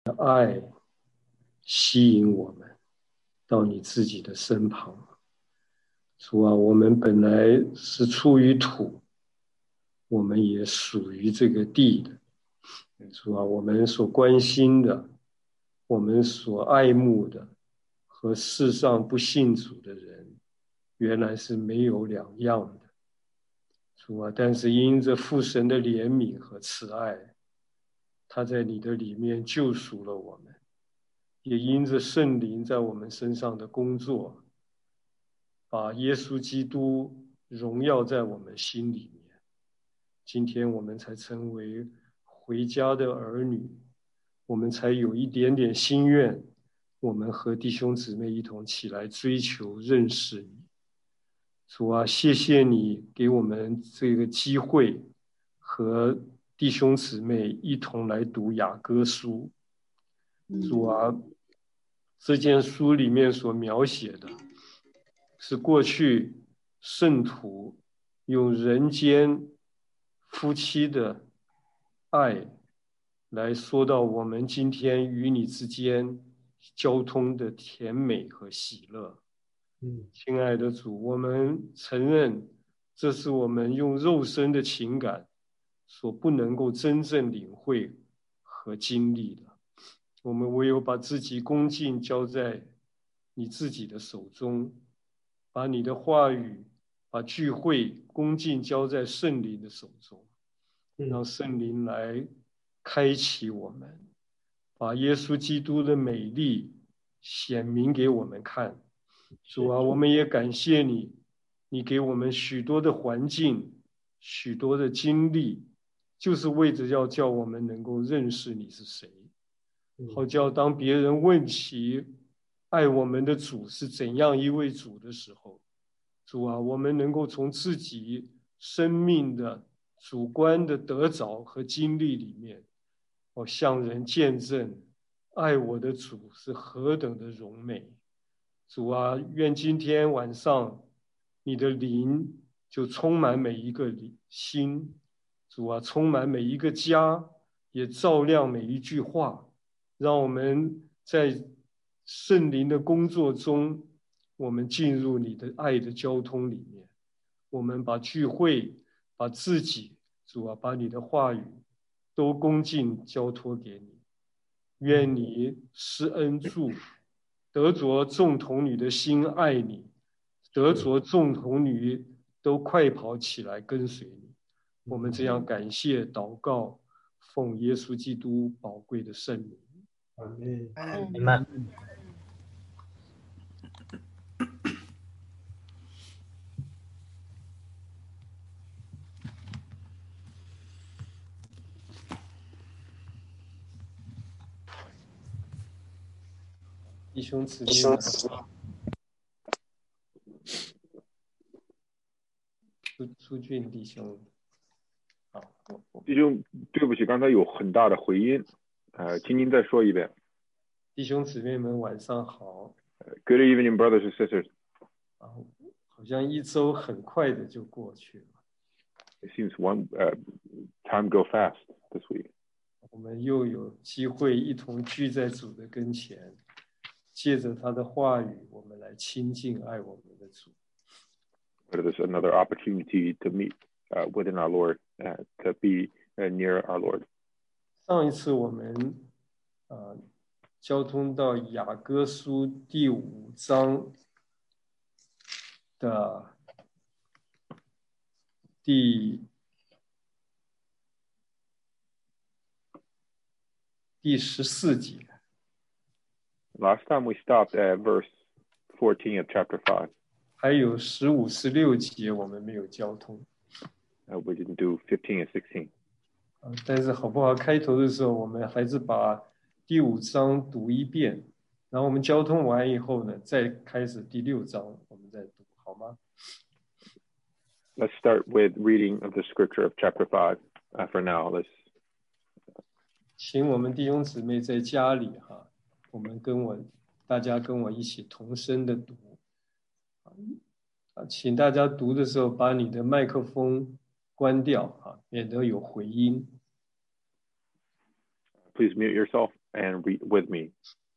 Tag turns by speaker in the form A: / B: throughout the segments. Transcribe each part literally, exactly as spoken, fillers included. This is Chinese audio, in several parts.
A: 爱吸引我们到你自己的身旁。主啊，我们本来是出于土，我们也属于这个地的。主啊，我们所关心的，我们所爱慕的，和世上不信主的人，原来是没有两样的。主啊，但是因着父神的怜悯和慈爱，他在你的里面救赎了我们，也因着圣灵在我们身上的工作，把耶稣基督荣耀在我们心里面。今天我们才成为回家的儿女，我们才有一点点心愿，我们和弟兄姊妹一同起来追求认识你。主啊，谢谢你给我们这个机会，和弟兄姊妹一同来读雅歌书。主啊，这件书里面所描写的是过去圣徒用人间夫妻的爱来说到我们今天与你之间交通的甜美和喜乐。亲爱的主，我们承认这是我们用肉身的情感所不能够真正领会和经历的。我们唯有把自己恭敬交在你自己的手中，把你的话语，把聚会恭敬交在圣灵的手中，让圣灵来开启我们，把耶稣基督的美丽显明给我们看。主啊，我们也感谢你，你给我们许多的环境，许多的经历，就是为着要叫我们能够认识你是谁，好叫当别人问起爱我们的主是怎样一位主的时候，主啊，我们能够从自己生命的主观的得着和经历里面，哦，向人见证爱我的主是何等的荣美。主啊，愿今天晚上你的灵就充满每一个心，主啊，充满每一个家，也照亮每一句话，让我们在圣灵的工作中，我们进入你的爱的交通里面，我们把聚会，把自己，主啊，把你的话语都恭敬交托给你。愿你施恩助，得着众童女的心爱你，得着众童女都快跑起来跟随你。我们这样感谢祷告，奉耶稣基督宝贵的圣名。
B: 阿门。
C: 阿
B: 们。
A: 弟兄姊妹们，出出俊弟兄，好，
D: 弟兄，对不起，刚才有很大的回音，呃，请您再说一遍。
A: 弟兄姊妹们，晚上好。
D: Good evening, brothers and sisters.
A: 啊，好像一周很快的就过去了。
D: It seems one uh, time go fast this week.
A: 我们又有机会一同聚在主的跟前，借着他的话语，我们来亲近爱我们的主。
D: But there's another opportunity to meet uh, within our Lord, uh, to be uh, near our Lord.
A: 上一次我们呃交通到雅歌书第五章的第第十四节。
D: Last time we stopped at verse fourteen of chapter five.
A: 还有十五、十六节我们没有交通。
D: Uh, we didn't do fifteen and sixteen.
A: 呃，但是好不好？开头的时候，我们还是把第五章读一遍，然后我们交通完以后呢，再开始第六章，我们再读，好吗？
D: Let's start with reading of the scripture of chapter five. Uh, for now, let's.
A: 请我们弟兄姊妹在家里哈，我们跟我大家跟我一起同声的读。啊，请大家读的时候把你的麦克风关掉啊，免得有回音。
D: Please mute yourself and read with me.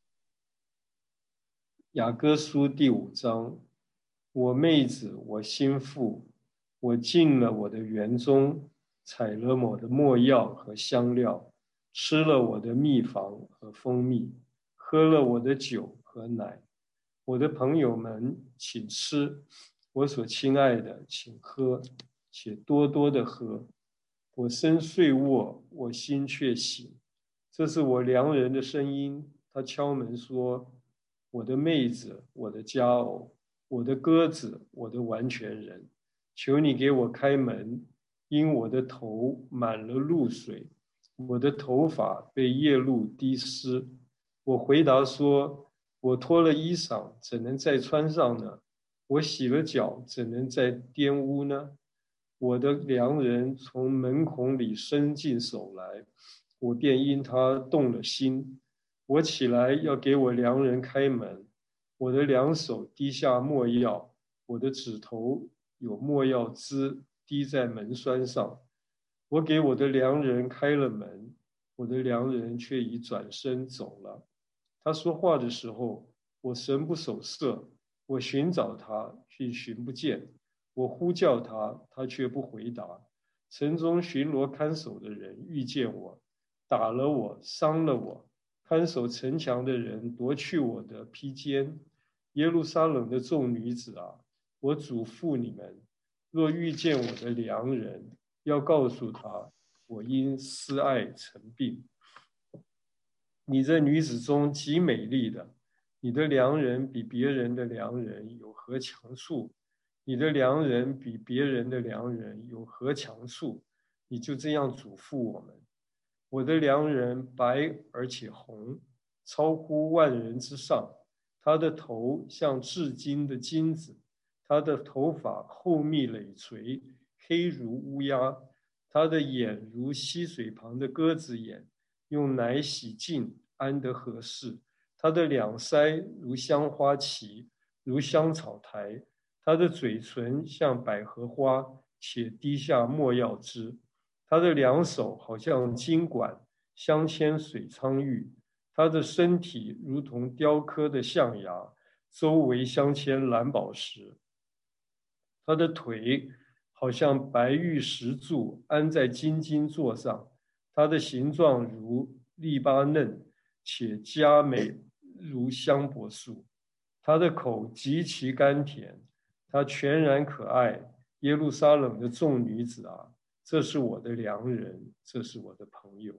A: 雅歌书第五章，我妹子，我心腹，我进了我的园中，采了我的没药和香料，吃了我的蜜房和蜂蜜，喝了我的酒和奶。我的朋友们，请吃，我所亲爱的，请喝，且多多的喝。我身睡卧，我心却醒。这是我良人的声音，他敲门说：我的妹子，我的佳偶，我的鸽子，我的完全人，求你给我开门，因我的头满了露水，我的头发被夜露滴湿。我回答说：我脱了衣裳，怎能再穿上呢？我洗了脚，怎能再玷污呢？我的良人从门孔里伸进手来，我便因他动了心。我起来要给我良人开门，我的两手滴下没药，我的指头有没药汁滴在门栓上。我给我的良人开了门，我的良人却已转身走了。他说话的时候，我神不守舍，我寻找他，却寻不见。我呼叫他，他却不回答。城中巡逻看守的人遇见我，打了我，伤了我。看守城墙的人夺去我的披肩。耶路撒冷的众女子啊，我嘱咐你们，若遇见我的良人，要告诉他，我因思爱成病。你这女子中极美丽的，你的良人比别人的良人有何强处？你的良人比别人的良人有何强处？你就这样嘱咐我们。我的良人白而且红，超乎万人之上。他的头像至金的金子，他的头发厚密累垂，黑如乌鸦。他的眼如溪水旁的鸽子眼，用奶洗净，安得合适。他的两腮如香花旗，如香草台。他的嘴唇像百合花，且滴下没药汁。他的两手好像金管，镶嵌水苍玉。他的身体如同雕刻的象牙，周围镶嵌蓝宝石。他的腿好像白玉石柱，安在金金座上。他的形状如利巴嫩，且佳美如香柏树。他的口极其甘甜，他全然可爱。耶路撒冷的众女子啊，这是我的良人，这是我的朋友。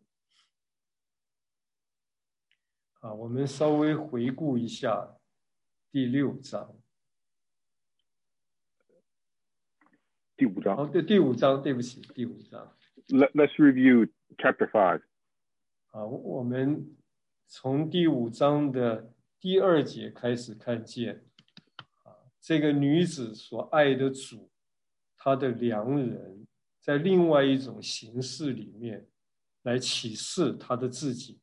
A: 啊，我们稍微回顾一下第六章。
D: 第五章。
A: 哦，对，第五章，对不起，第五章。
D: Let, let's review chapter five.
A: 啊，我们从第五章的第二节开始看见，啊，这个女子所爱的主，她的良人，在另外一种形式里面来启示她的自己。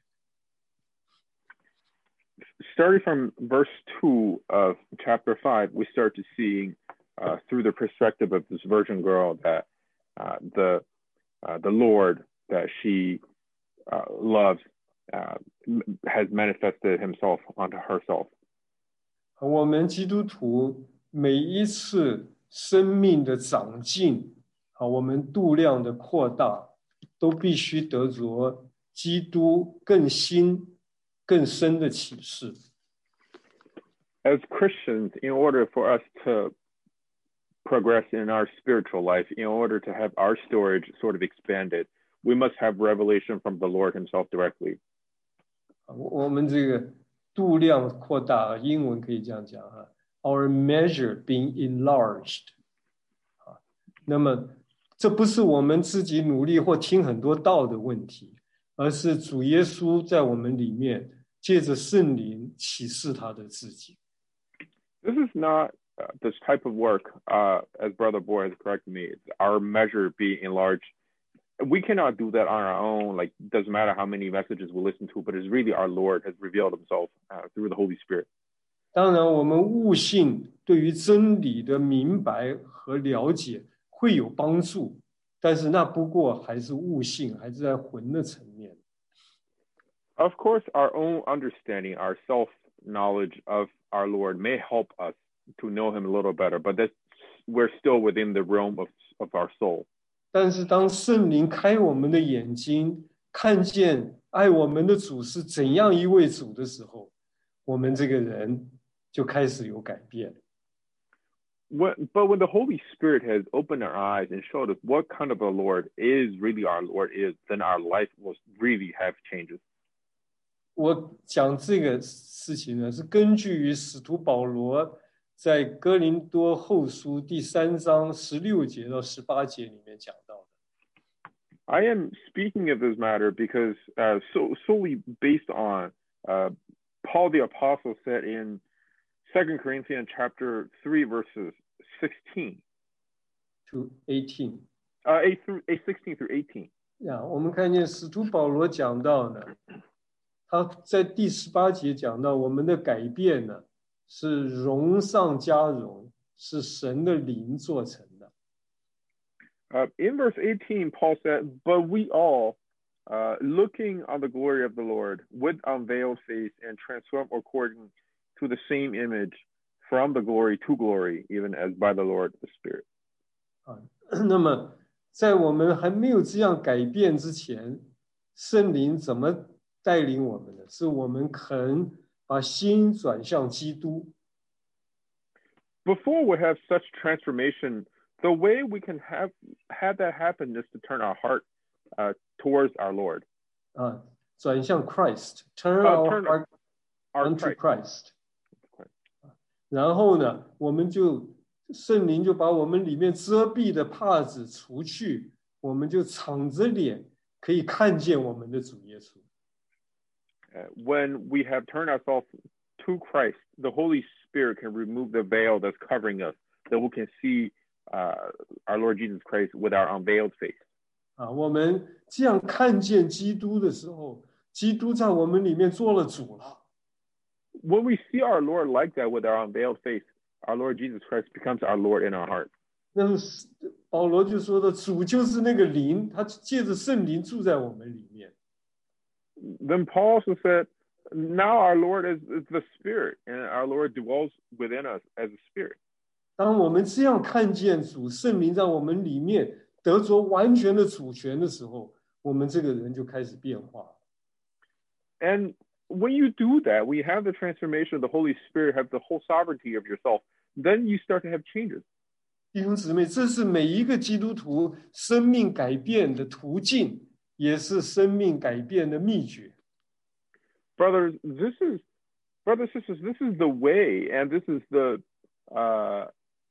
D: Starting from verse two of chapter five, we start to see uh, through the perspective of this virgin girl that uh, the uh, the Lord that she uh, loves uh, has manifested himself onto herself.
A: 我们基督徒每一次生命的长进，啊，我们度量的扩大，都必须得着基督更新、更深的启示。
D: As Christians, in order for us to progress in our spiritual life, in order to have our storage sort of expanded, we must have revelation from the Lord himself directly.
A: 我们这个度量扩大，英文可以这样讲啊 ，our measure being enlarged。啊，那么这不是我们自己努力或听很多道的问题，而是主耶稣在我们里面借着圣灵启示他的自己。
D: This is not uh, this type of work, uh, as Brother Boy has corrected me, it's our measure being enlarged. We cannot do that on our own. Like, it doesn't matter how many messages we listen to, but it's really our Lord has revealed himself uh, through the Holy Spirit.
A: 当然，我们悟性对于真理的明白和了解会有帮助，但是那不过还是悟性，还是在魂的层面。
D: Of course, our own understanding, our self-knowledge of our Lord may help us to know him a little better, but that's, we're still within the realm of, of our soul.
A: 但是当圣灵开我们的眼睛，看见爱我们的主是怎样一位主的时候，我们这个人就开始有改变。
D: When, but when the Holy Spirit has opened our eyes and showed us what kind of a Lord is really our Lord is, then our life will really have changes.
A: 我讲这个事情呢，是根据于使徒保罗在哥林多后书第三章十六节到十八节里面讲到的。
D: I am speaking of this matter because uh, so solely based on uh, Paul the Apostle said in Second Corinthians chapter three verses sixteen
A: to eighteen,
D: uh, a through a sixteen through eighteen.
A: 呀，我们看见使徒保罗讲到呢，他在第十八节讲到我们的改变呢，是荣上加荣，是神的灵做成的。
D: Uh, in verse eighteen, Paul said, "But we all, uh, looking on the glory of the Lord, with unveiled face, and transformed according to the same image, from the glory to glory, even as by the Lord the Spirit."
A: 啊，那么在我们还没有这样改变之前，圣灵怎么带领我们的？是我们肯把心转向基督。
D: Before we have such transformation, the way we can have have that happen is to turn our heart uh, towards our Lord.
A: 啊，转向 Christ，turn
D: Uh,
A: our
D: turn
A: heart
D: our
A: unto
D: Christ.
A: Christ。然后呢，我们就圣灵就把我们里面遮蔽的帕子除去，我们就敞着脸可以看见我们的主耶稣。
D: Uh, when we have turned ourselves to Christ, the Holy Spirit can remove the veil that's covering us, that we can see uh, our Lord Jesus Christ with our unveiled face.
A: 啊，我们这样看见基督的时候，基督在我们里面做了主了。
D: When we see our Lord like that with our unveiled face, our Lord Jesus Christ becomes our Lord in our heart.
A: 那么保罗就说的，主就是那个灵，他借着圣灵住在我们里面。
D: Then Paul also said, now our Lord is, is the Spirit, and our Lord dwells within us as a Spirit.
A: 当我们这样看见主圣灵在我们里面得着完全的主权的时候，我们这个人就开始变化。
D: And when you do that, we have the transformation of the Holy Spirit, have the whole sovereignty of yourself, then you start to have changes.
A: 弟兄姊妹，这是每一个基督徒生命改变的途径，也是生命改变的秘诀。
D: Brothers, this is, brothers, sisters, this is the way, and this is the, uh,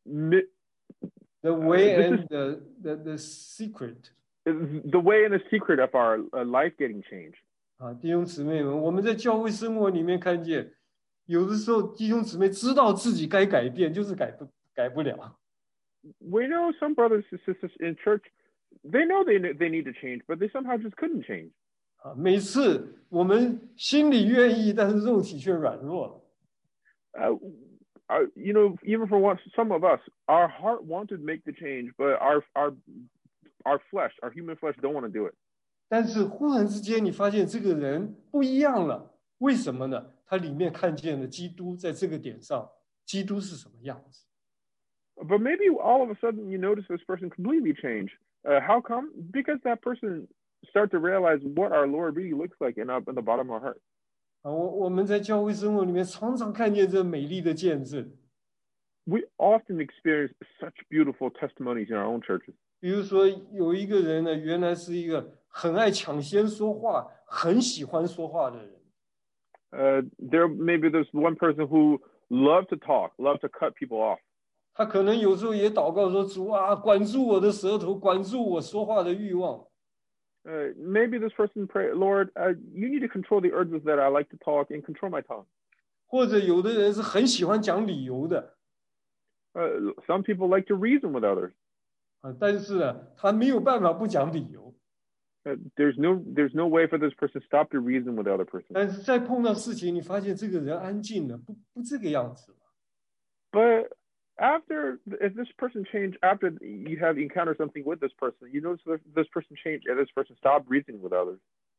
A: the way
D: uh,
A: and the, the, the secret.
D: The way and the secret of our uh, life getting changed.
A: 啊，弟兄姊妹们，我们在教会生活里面看见，有的时候弟兄姊妹知道自己该改变，就是改不改不了。
D: We know some brothers and sisters in church, they know they they need to change, but they somehow just couldn't change.
A: 啊，每次我们心里愿意，但是肉体却软弱了。
D: Uh, uh, you know, even for one, some of us, our heart wanted to make the change, but our our our flesh, our human flesh, don't want to do it.
A: 但是忽然之间，你发现这个人不一样了，为什么呢？他里面看见了基督，在这个点上，基督是什么样子？
D: But maybe all of a sudden you notice this person completely changed. Uh, how come? Because that person start to realize what our Lord really looks like in, up in the bottom of our heart.
A: 啊，我我们在教会生活里面常常看见这美丽的见证。
D: We often experience such beautiful testimonies in our own churches.
A: 比如说，有一个人呢，原来是一个很爱抢先说话、很喜欢说话的人。
D: Uh, there maybe there's one person who loved to talk, loved to cut people off.
A: 他可能有时候也祷告说：“主啊，管住我的舌头，管住我说话的欲望。”
D: Uh, maybe this person pray, Lord, uh, you need to control the urges that I like to talk and control my tongue.
A: 或者有的人是很喜欢讲理由的。
D: Uh, some people like to reason with others.
A: 啊，但是呢，他没有办法不讲理由。
D: Uh, there's no there's no way for this person to stop to reason with the other person.
A: 但是再碰到事情，你发现这个人安静了，不不这个样子了。
D: But after, if this person changed, after you have encountered something with this person, you notice that this person changed and this person stopped reasoning with others.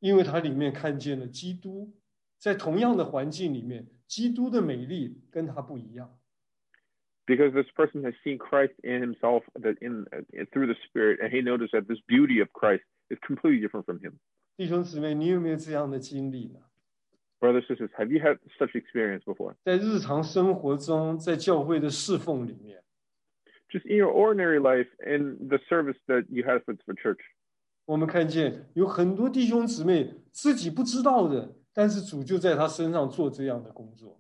A: 因为他里面看见了基督，在同样的环境里面，基督的美丽跟他不一样。
D: Because this person has seen Christ in himself, that in uh, through the Spirit, and he noticed that this beauty of Christ is completely different from him.
A: 弟兄姊妹，你有没有这样的经历呢？
D: Brothers and sisters, have you had such experience before?
A: 在日常生活中，在教会的侍奉里面，
D: Just in your ordinary life, in the service that you have for, for church.
A: 我们看见有很多弟兄姊妹自己不知道的，但是主就在他身上做这样的工作。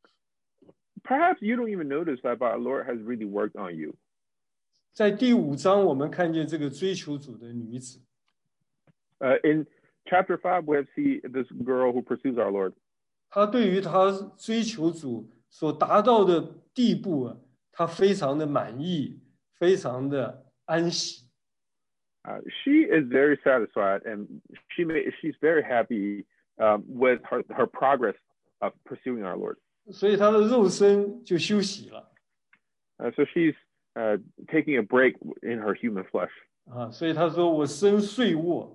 D: Perhaps you don't even notice that, but our Lord has really worked on you.
A: 在第五章，我们看见这个追求主的女子，
D: Uh, in chapter five, we have see this girl who pursues our Lord.
A: 她对于她追求主所达到的地步啊，她非常的满意，非常的安喜。
D: Uh, she is very satisfied, and she may, she's very happy um, with her, her progress of pursuing our Lord.
A: 所以她的肉身就休息了
D: Uh, so she's uh, taking a break in her human flesh.
A: 啊，所以她说：“我身睡卧。”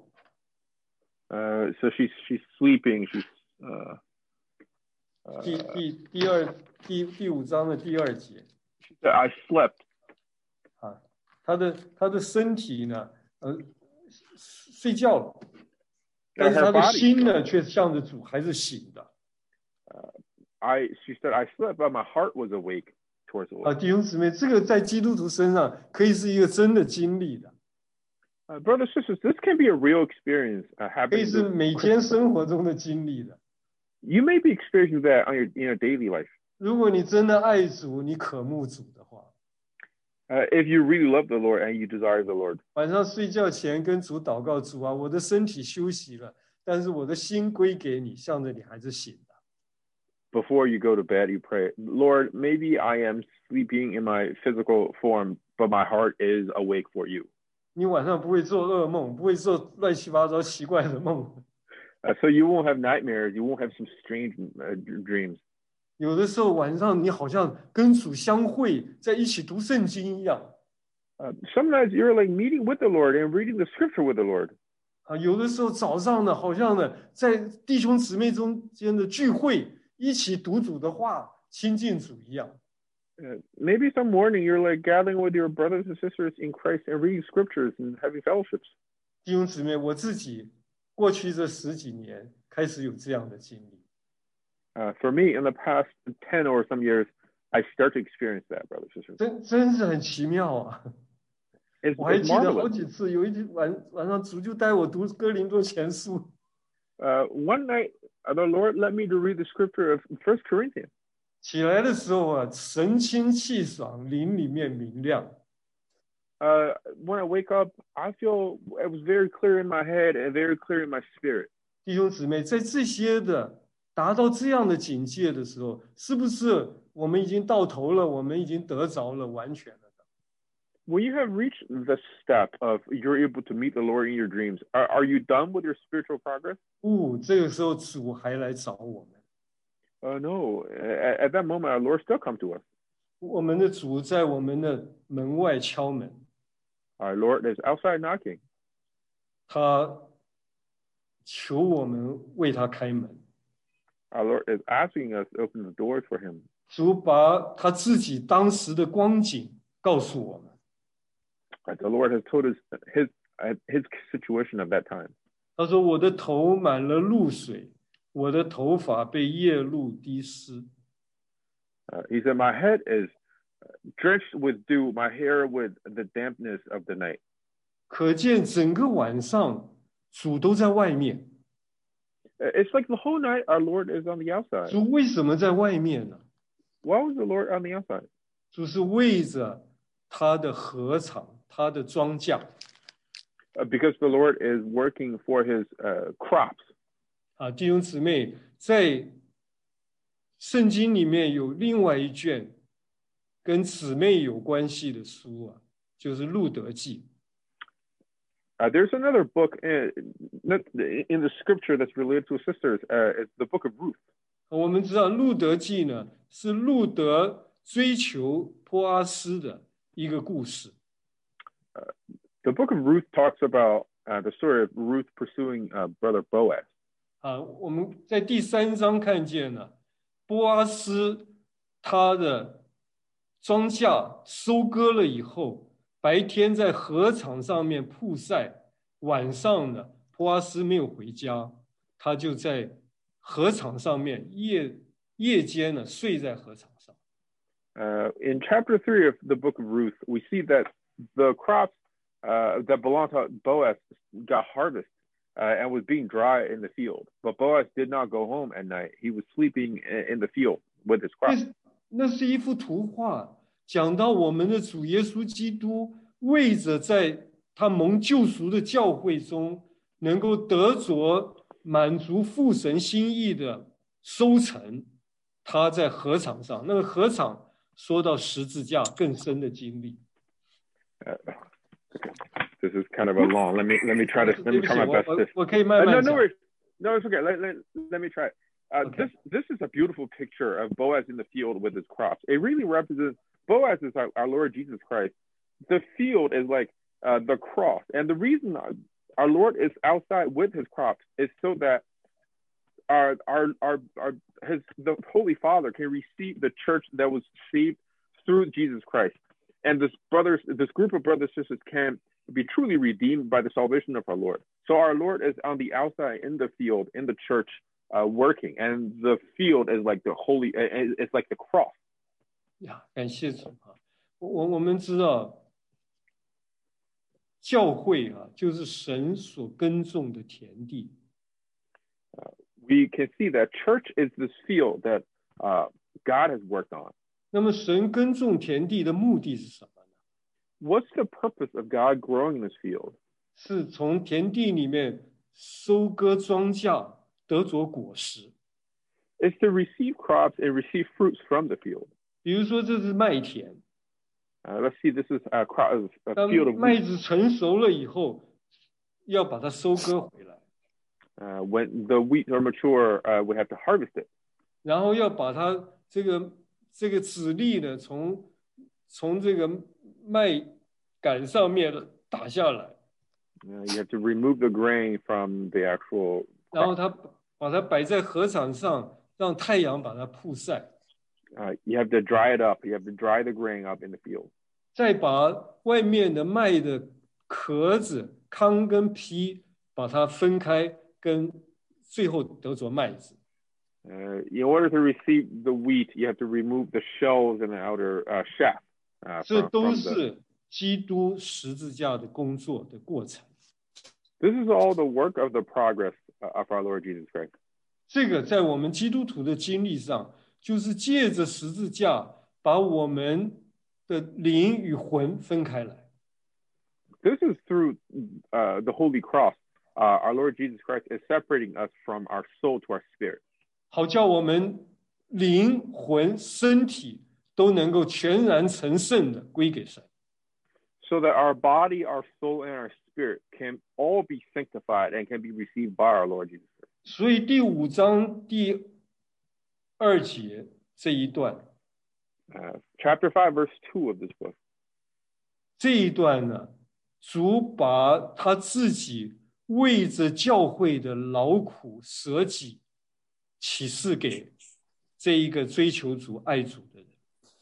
D: Uh, so she's she's sleeping. She's uh,
A: 第
D: uh,
A: 第第二第第五章的第二节
D: she said, "I slept."
A: 啊，她的她的身体呢，呃，睡觉了，但是她的心呢，却向着主还是醒的。
D: Uh, I she said, "I slept, but my heart was awake towards the
A: 啊，
D: Lord."
A: 弟兄姊妹，这个在基督徒身上可以是一个真的经历的，
D: Uh, brothers and sisters, this can be a real experience uh,
A: 可以
D: happening.
A: 是
D: to-
A: 每天生活中的经历的。
D: You may be experiencing that on your in your daily life.
A: 如果你真的爱主，你渴慕主的话，
D: Uh, if you really love the Lord and you desire the Lord,
A: 晚上睡觉前跟主祷告，主啊，我的身体休息了，但是我的心归给你，向着你还是醒的。
D: before you go to bed, you pray, "Lord, maybe I am sleeping in my physical form, but my heart is awake for you."
A: 你晚上不会做噩梦，不会做乱七八糟奇怪的梦。
D: Uh, so you won't have nightmares. You won't have some strange uh, dreams.
A: 有的时候晚上你好像跟主相会，在一起读圣经一样
D: Uh, sometimes you're like meeting with the Lord and reading the scripture with the Lord.
A: 啊。有的时候早上呢，好像呢在弟兄姊妹中间的聚会，一起读主的话，亲近主一样。
D: Uh, maybe some morning you're like gathering with your brothers and sisters in Christ and reading scriptures and having fellowships.
A: 弟兄姊妹，我自己过去这十几年开始有这样的经历。
D: Uh, for me, in the past ten or some years, I start to experience that, brothers and sisters.
A: 真真是很奇妙啊！
D: It's,
A: 我还
D: it's
A: 记得好
D: marvelous.
A: 几次，有一天晚晚上主就带我读哥林多前书，
D: Uh, one night, uh, the Lord led me to read the scripture of First Corinthians.
A: 起来的时候啊，神清气爽，灵里面明亮。
D: Uh, when I wake up, I feel it was very clear in my head and very clear in my spirit.
A: 弟兄姊妹，在这些的达到这样的境界的时候，是不是我们已经到头了？我们已经得着了，完全了的？
D: When you have reached the step of you're able to meet the Lord in your dreams, are, are you done with your spiritual progress?
A: 不，这个时候主还来找我们。
D: Uh, no. At, at that moment, our Lord still come to us.
A: 我们的主在我们的门外敲门，
D: Our Lord is outside knocking.
A: 他求我们为他开门。
D: Our Lord is asking us to open the doors for him.
A: 主把他自己当时的光景告诉我们。
D: Right? The Lord has told us his, his situation of that time.
A: 他说：“我的头满了露水，我的头发被夜露滴湿。”
D: Uh, he said, "My head is drenched with dew, my hair with the dampness of the night."
A: 可见整个晚上主都在外面。
D: It's like the whole night our Lord is on the outside.
A: 主为什么在外面呢？
D: Why was the Lord on the outside?
A: 主是为着他的禾场，他的庄稼。
D: Uh, because the Lord is working for his uh, crops.
A: 啊，弟兄姊妹，在圣经里面有另外一卷跟姊妹有关系的书啊，就是《路德记》。
D: Uh, there's another book in, in the scripture that's related to sisters. Uh, it's the book of Ruth.
A: 我们知道《路德记》呢是路德追求波阿斯的一个故事。
D: Uh, the book of Ruth talks about uh, the story of Ruth pursuing uh, brother Boaz.
A: 啊，我们在第三章看见了波阿斯他的庄稼收割了以后，白天在禾场上面曝晒，晚上呢，波阿斯没有回家，他就在禾场上面夜夜间呢睡在禾场上。
D: Uh, in chapter three of the book of Ruth, we see that the crops uh, that belonged to Boaz got harvested uh, and was being dry in the field. But Boaz did not go home at night. He was sleeping in the field with his crops.
A: 那是一幅图画，讲到我们的主耶稣基督为着在他蒙救赎的教会中能够得着满足父神心意的收成，他在禾场上，那个禾场说到十字架更深的经历。
D: Uh, this is kind of a long. Let me let me try to let me try my best.
A: 我, 我可以慢慢
D: uh, no,
A: 讲。
D: no, no, it's okay. Let, let, let me try. Uh,
A: Okay.
D: This this is a beautiful picture of Boaz in the field with his crops. It really represents Boaz is our, our Lord Jesus Christ. The field is like uh, the cross, and the reason our Lord is outside with his crops is so that our our our, our his the Holy Father can receive the church that was saved through Jesus Christ, and this brothers this group of brothers and sisters can be truly redeemed by the salvation of our Lord. So our Lord is on the outside in the field in the church. Uh, working, and the field is like the holy, it's like the cross.
A: 呀，感谢主啊！我我们知道，教会啊，就是神所耕种的田地。
D: Uh, we can see that church is this field that uh, God has worked on.
A: 那么，神耕种田地的目的是什么呢？
D: What's the purpose of God growing this field?
A: 是从田地里面收割庄稼。得着果实
D: is to receive crops and receive fruits from the field.
A: 比如说这是麦田
D: Uh, let's see, this is a, crop, a field of
A: 麦子成熟了以后要把它收割回来
D: uh, when the wheat are mature, uh, we have to harvest it.
A: 然后要把它这个这个籽粒呢从从这个麦秆上面打下来
D: uh, you have to remove the grain from the actual
A: 然后它把它摆在禾场上，让太阳把它曝晒。
D: Uh, you have to dry it up. You have to dry the grain up in the field.
A: 再把外面的麦的壳子、糠跟皮，把它分开，跟最后得着麦子。
D: Uh, in order to receive the wheat, you have to remove the shells and the outer uh, shaft. Uh,
A: 这
D: from,
A: 都
D: from
A: 是
D: the...
A: 基督十字架的工作的过程。
D: This is all the work of the progress of our Lord Jesus Christ.
A: 这个在我们基督徒的经历上，就是借着十字架，把我们的灵与魂分开来。
D: This is through uh, the Holy Cross. Uh, our Lord Jesus Christ is separating us from our soul to our spirit.
A: 好叫我们灵魂、身体都能够全然成圣的归给神。
D: So that our body, our soul, and our spirit can all be sanctified and can be received by our Lord Jesus Christ.
A: 所以第五章第二节这一段
D: Uh, chapter five, verse two of this book.
A: 这一段呢，主把他自己为着教会的劳苦舍己启示给这一个追求主、爱主的人。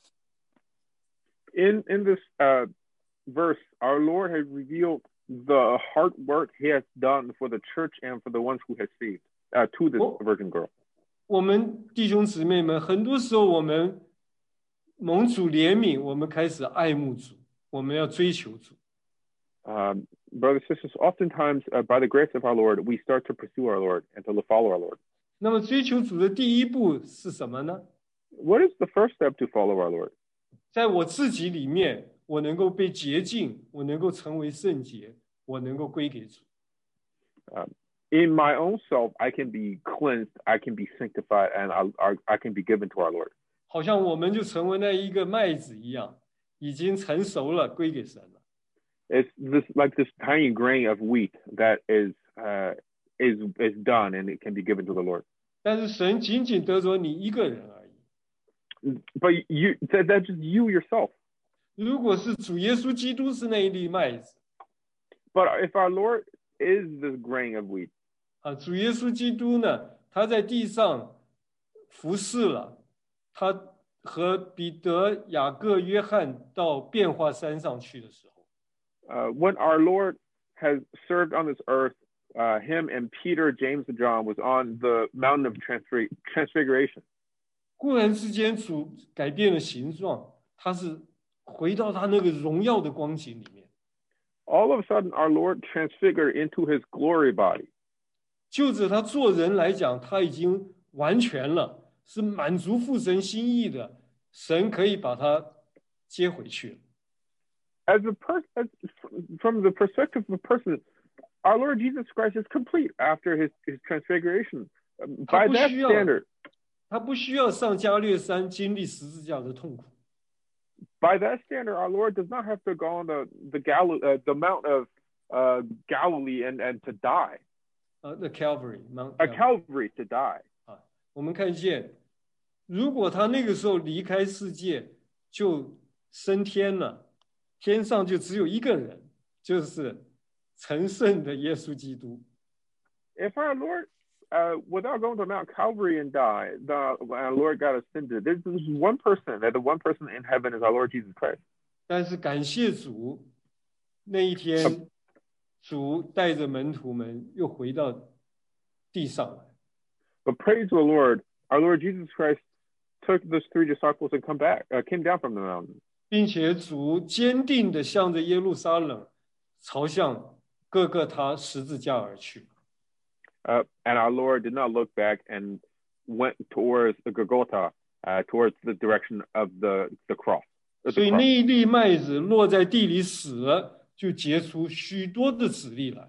D: In in this uh, verse, our Lord has revealed the hard work He has done for the church and for the ones who have saved uh, to this
A: Oh.
D: virgin girl.
A: 我们弟兄姊妹们，很多时候我们蒙主怜悯，我们开始爱慕主，我们要追求主。
D: Um, brothers and sisters, oftentimes uh, by the grace of our Lord, we start to pursue our Lord and to follow our Lord.
A: 那么追求主的第一步是什么呢？
D: What is the first step to follow our Lord?
A: 在我自己里面，我能够被洁净，我能够成为圣洁，我能够归给主。
D: Um, in my own self, I can be cleansed, I can be sanctified, and I, I, I can be given to our Lord.
A: 好像我们就成为那一个麦子一样，已经成熟了，归给神了。
D: It's this like this tiny grain of wheat that is uh, is is done and it can be given to the Lord.
A: 但是神仅仅得着你一个人而已。
D: But you that, that's just you yourself.
A: 如果是主耶稣基督是那一粒麦子，
D: But if our Lord is this grain of wheat.
A: 啊，主耶稣基督呢，他在地上服侍了，他和彼得、雅各、约翰到变化山上去的时候，
D: Uh, when our Lord has served on this earth, uh, him and Peter, James, and John was on the mountain of transfig- transfiguration.
A: 忽然之间主改变了形状，他是回到他那个荣耀的光景里面。
D: All of a sudden, our Lord transfigured into his glory body.
A: 就着他做人来讲，他已经完全了，是满足父神心意的，神可以把他接回去了。
D: As a person, as, from the perspective of a person, our Lord Jesus Christ is complete after his, his transfiguration. By that standard,
A: 他不需要上加略山经历十字架的痛苦。
D: by that standard, our Lord does not have to go on the the Gal- uh, the Mount of uh, Galilee and, and to die.
A: 啊 ，the Calvary Mount
D: A
A: Calvary
D: Calvary to die.
A: 啊，我们看见，如果他那个时候离开世界，就升天了，天上就只有一个人，就是成圣的耶稣基督。
D: If our Lord, uh, without going to Mount Calvary and die, the our Lord got ascended. There's this one person, that the one person in heaven is our Lord Jesus Christ.
A: 但是感谢主，那一天，主带着门徒们又回到地上来。
D: But praise the Lord, our Lord Jesus Christ took those three disciples and come back, uh, came down from the mountain.
A: 并且主坚定地向着耶路撒冷，朝向各个他十字架而去。
D: Uh, and our Lord did not look back and went towards the Golgotha, uh, towards the direction of the, the cross. of the
A: 所以
D: cross.
A: 那一粒麦子落在地里死了，就结出许多的籽粒来。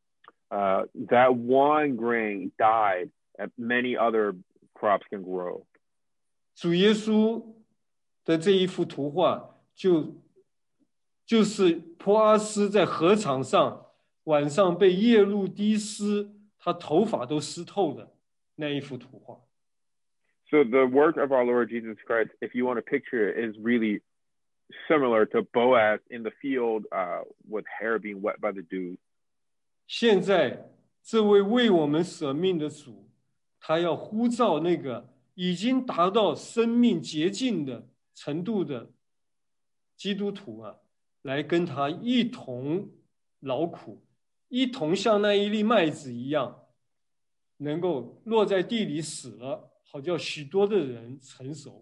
D: Uh, that one grain died, and many other crops can grow.
A: 主耶稣的这一幅图画就，就是波阿斯在禾场上晚上被夜露滴湿，他头发都湿透的那一幅图画。
D: So the work of our Lord Jesus Christ, if you want to picture it, is really similar to Boaz in the field uh, with hair being wet by the dew.
A: 现在这位为我们舍命的主，他要呼召那个已经达到生命洁净的程度的基督徒啊，来跟他一同劳苦，一同像那一粒麦子一样，能够落在地里死了，好叫许多的人成熟。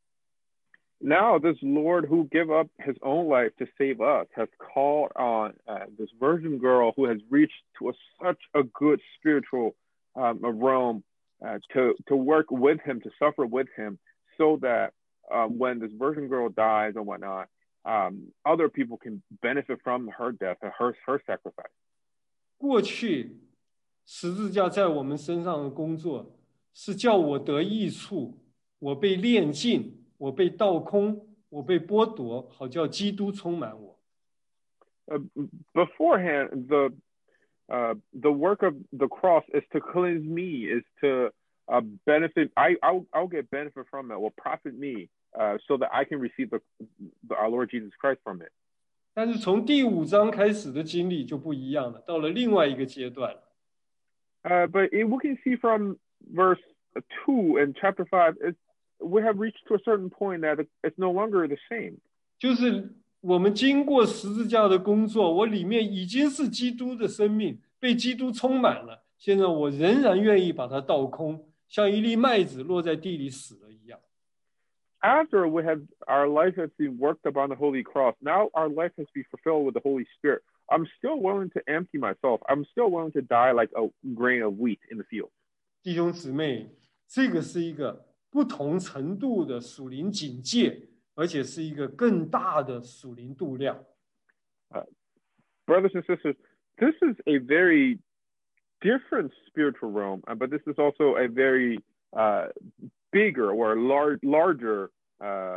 D: Now, this Lord who gave up his own life to save us has called on uh, this virgin girl who has reached to a, such a good spiritual um, realm uh, to, to work with him, to suffer with him, so that uh, when this virgin girl dies and whatnot, um, other people can benefit from her death and her, her sacrifice.
A: 过去十字架在我们身上的工作，是叫我得益处，我被炼尽。 我被倒空，我被剥夺，好叫基督充满我。
D: Uh, beforehand, the uh, the work of the cross is to cleanse me, is to uh, benefit. I I'll, I'll get benefit from it, will profit me, uh, so that I can receive the, the our Lord Jesus Christ from it.
A: 但是从第五章开始的经历就不一样了，到了另外一个阶段了。
D: Uh, but it, we can see from verse two in chapter five, it's we have reached to a certain point that it's no longer the same.
A: 就是我们经过十字架的工作，我里面已经是基督的生命，被基督充满了。现在我仍然愿意把它倒空，像一粒麦子落在地里死了一样。
D: After we have our life has been worked upon the Holy Cross, now our life has been fulfilled with the Holy Spirit. I'm still willing to empty myself. I'm still willing to die like a grain of wheat in the field.
A: 弟兄姊妹，这个是一个不同程度的属灵警戒，而且是一个更大的属灵度量。
D: Uh, brothers and sisters, this is a very different spiritual realm, but this is also a very uh, bigger or large, larger uh,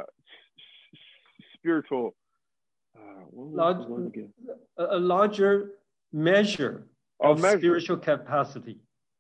D: spiritual. Uh, what was
A: Large,
D: the word again?
A: A, a larger measure of
D: measure.
A: spiritual capacity.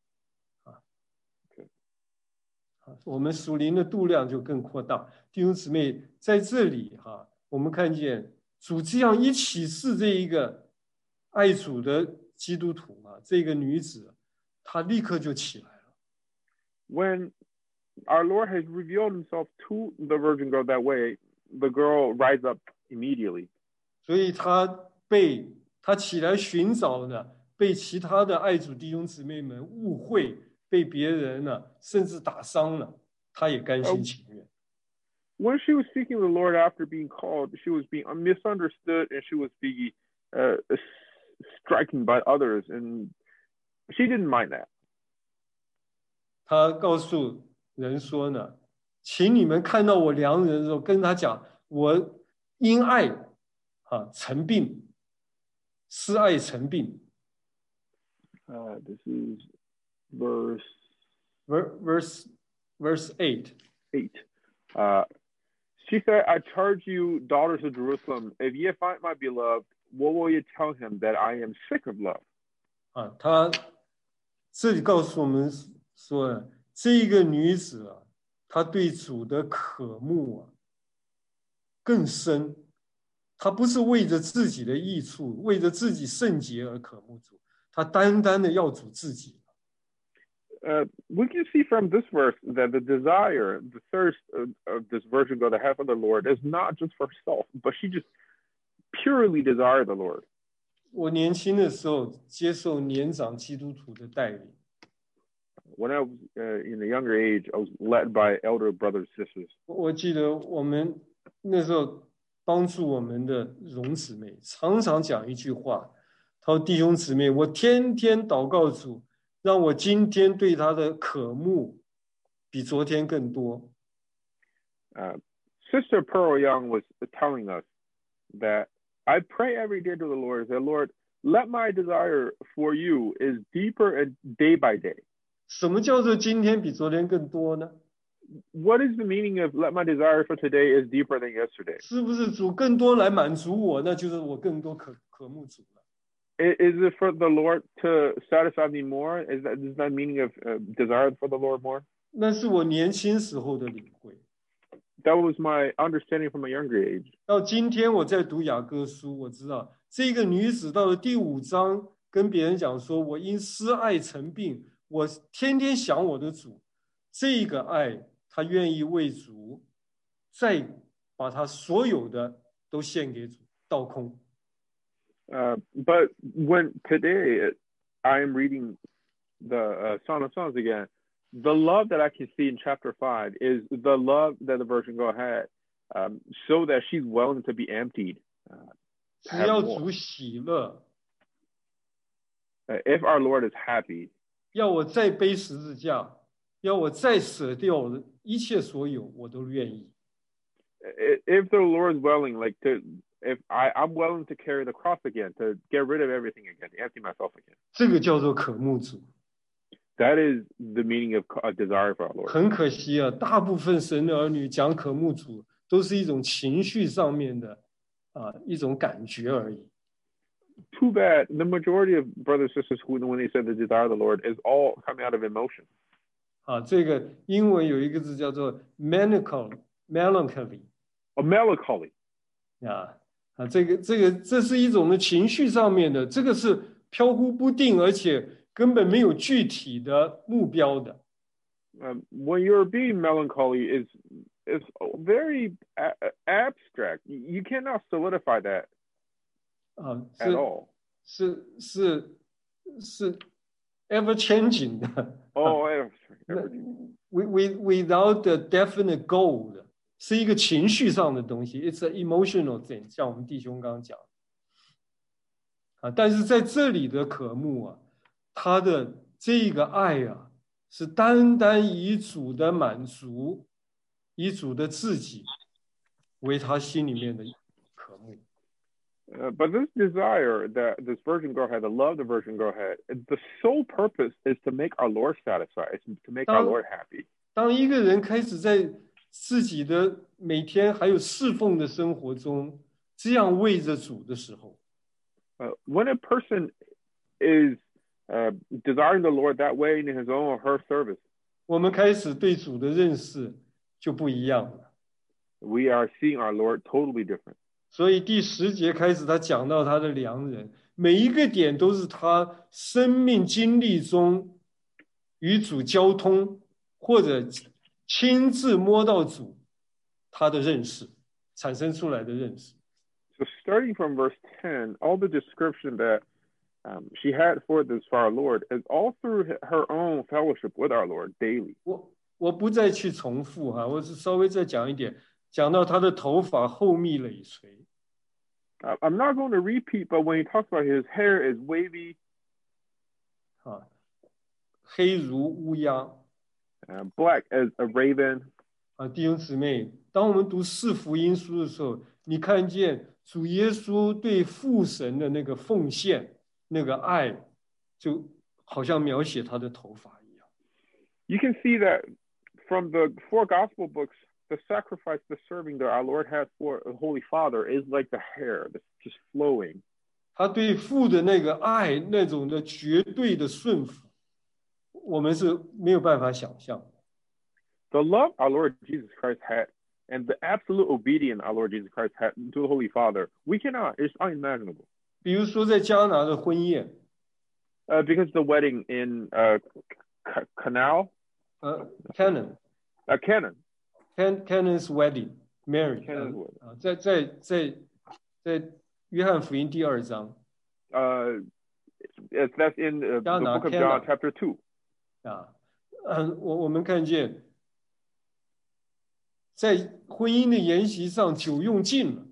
A: 我们属灵的度量就更扩大。弟兄姊妹，在这里哈，我们看见主这样一启示这一个爱主的基督徒啊，这个女子，她立刻就起来了。
D: When our Lord has revealed himself to the virgin girl that way, the girl rises up immediately.
A: 所以她被她起来寻找呢，被其他的爱主弟兄姊妹们误会，被别人呢甚至打伤了，她也甘心情愿。
D: When she was seeking the Lord after being called, she was being misunderstood and she was being uh, striking by others, and she didn't mind that.
A: 她告诉人说呢，请你们看到我良人的时候，跟他讲，我因爱啊成病，施爱成病。
D: Uh, this is verse
A: verse verse eight.
D: Eight. Uh, she said, "I charge you, daughters of Jerusalem, if ye find my beloved, what will ye tell him that I am sick of love?"
A: 啊，她这里告诉我们说，这个女子啊，她对主的渴慕啊更深。她不是为着自己的益处，为着自己圣洁而渴慕主，她单单的要主自己。
D: Uh, we can see from this verse that the desire, the thirst of, of this virgin girl to have for the Lord is not just for herself, but she just purely desired the Lord.
A: 我年轻的时候接受年长基督徒的带领。
D: When I was uh, in a younger age, I was led by elder brothers and sisters.
A: 我记得我们那时候帮助我们的荣姊妹常常讲一句话，他说：“弟兄姊妹，我天天祷告主，让我今天对他的渴慕比昨天更多。”
D: Uh, Sister Pearl Young was telling us that I pray every day to the Lord, that Lord, let my desire for you is deeper and day by day.
A: 什么叫做今天比昨天更多呢？
D: What is the meaning of let my desire for today is deeper than yesterday?
A: 是不是主更多来满足我，那就是我更多渴渴慕主了。
D: Is it for the Lord to satisfy me more? Is that is that meaning of uh, desire for the Lord more?
A: 那是我年轻时候的领会。
D: That was my understanding from a younger age.
A: 到今天我在读雅歌书，我知道这个女子到了第五章，跟别人讲说：“我因思爱成病，我天天想我的主。”这个爱，她愿意为主，再把她所有的都献给主，倒空。
D: Uh, but when today I am reading the uh, Song of Songs again, the love that I can see in chapter five is the love that the virgin girl had, um, so that she's willing to be emptied. Uh,
A: 只要主喜乐，
D: uh, if our Lord is happy,
A: 要我再背十字架，要我再舍掉一切所有，我都愿意。
D: If the Lord is willing, like to, if I, I'm willing to carry the cross again, to get rid of everything again, to empty myself again.
A: 这个叫做渴慕主。
D: That is the meaning of a desire for our Lord.
A: 很可惜啊，大部分神的儿女讲渴慕主，都是一种情绪上面的啊、呃、一种感觉而已。
D: Too bad. The majority of brothers and sisters who, when they said the desire of the Lord, is all coming out of emotion.
A: 啊，这个英文有一个字叫做 melancholy melancholy
D: A melancholy.
A: 啊啊，这个这个这是一种的情绪上面的，这个是飘忽不定，而且根本没有具体的目标的。
D: Um, when you're being melancholy, is is very a- abstract. You cannot solidify that
A: 啊，
D: at all.
A: 是是是 ever changing 的。
D: Oh, ever,
A: with without the definite goal 的，是一个情绪上的东西。It's an emotional thing， 像我们弟兄刚刚讲啊，但是在这里的渴慕啊，他的这个爱啊，是单单以主的满足，以主的自己为他心里面的渴慕。
D: Uh, but this desire that this virgin girl had, the love the virgin girl had, the sole purpose is to make our Lord satisfied, is to make our Lord happy.
A: 当一个人开始在自己的每天还有侍奉的生活中，这样为着主的时候，
D: uh, when a person is uh, desiring the Lord that way in his own or her service,
A: 我们开始对主的认识就不一样了。
D: we are seeing our Lord totally different.
A: 所以第十节开始，他讲到他的良人， 每一个点都是他生命经历中与主交通，或者亲自摸到主他的认识产生出来的认识。
D: So starting from verse ten, all the description that um, she had for this for our Lord is all through her own fellowship with our Lord daily.
A: 我我不再去重复哈，我是稍微再讲一点，讲到他的头发厚密累垂。
D: Uh, I'm not going to repeat, but when he talks about his hair is wavy,
A: 啊，黑如乌鸦。
D: uh, black as a raven.
A: 啊，弟兄姊妹，当我们读四福音书的时候，你看见主耶稣对父神的那个奉献、那个爱，就好像描写他的头发一样。
D: You can see that from the four gospel books, the sacrifice, the serving that our Lord has for the Holy Father is like the hair that's just flowing.
A: 他对父的那个爱，那种的绝对的顺服，我们是没有办法想象。
D: The love our Lord Jesus Christ had and the absolute obedience our Lord Jesus Christ had to the Holy Father, we cannot, it's unimaginable.
A: 比如说在加拿的婚宴，
D: Uh, because the wedding in uh, C- Canal,
A: 呃 ，Canon，
D: uh, Canaan,
A: Can Canon's wedding Mary，
D: Canon's wedding.
A: 啊，在在在在约翰福音第二章
D: uh, it's, that's in uh, the
A: Cana,
D: book of
A: Cana.
D: John, chapter two.
A: 啊，嗯，我我们看见在婚姻的筵席上酒用尽了，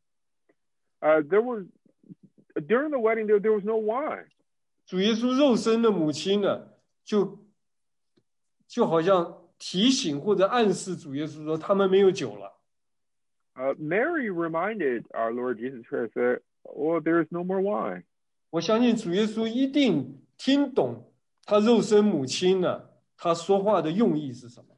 D: Uh, there was during the wedding there, there was no wine.
A: 主耶稣肉身的母亲呢，就就好像提醒或者暗示主耶稣说，他们没有酒了。
D: Uh, Mary reminded our Lord Jesus Christ that, oh, there is no more wine.
A: 我相信主耶稣一定听懂他肉身母亲呢，他说话的用意是什么。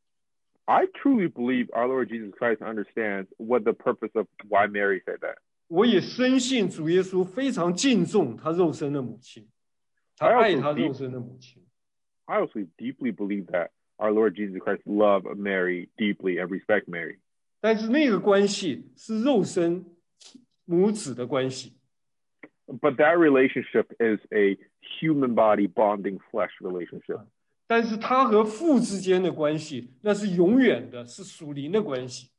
D: I truly believe our Lord Jesus Christ understands what the purpose of why Mary said that.
A: 我也深信主耶稣非常敬重他肉身的母亲，他
D: I also
A: 爱他
D: deep-
A: 肉身的母亲。
D: I also deeply believe that our Lord Jesus Christ loved Mary deeply and respect Mary.
A: 但是那个关系是肉身母子的关系，
D: But that relationship is a human body bonding flesh relationship.
A: 但是他和父之间的关系那是永远的，是属灵的关系。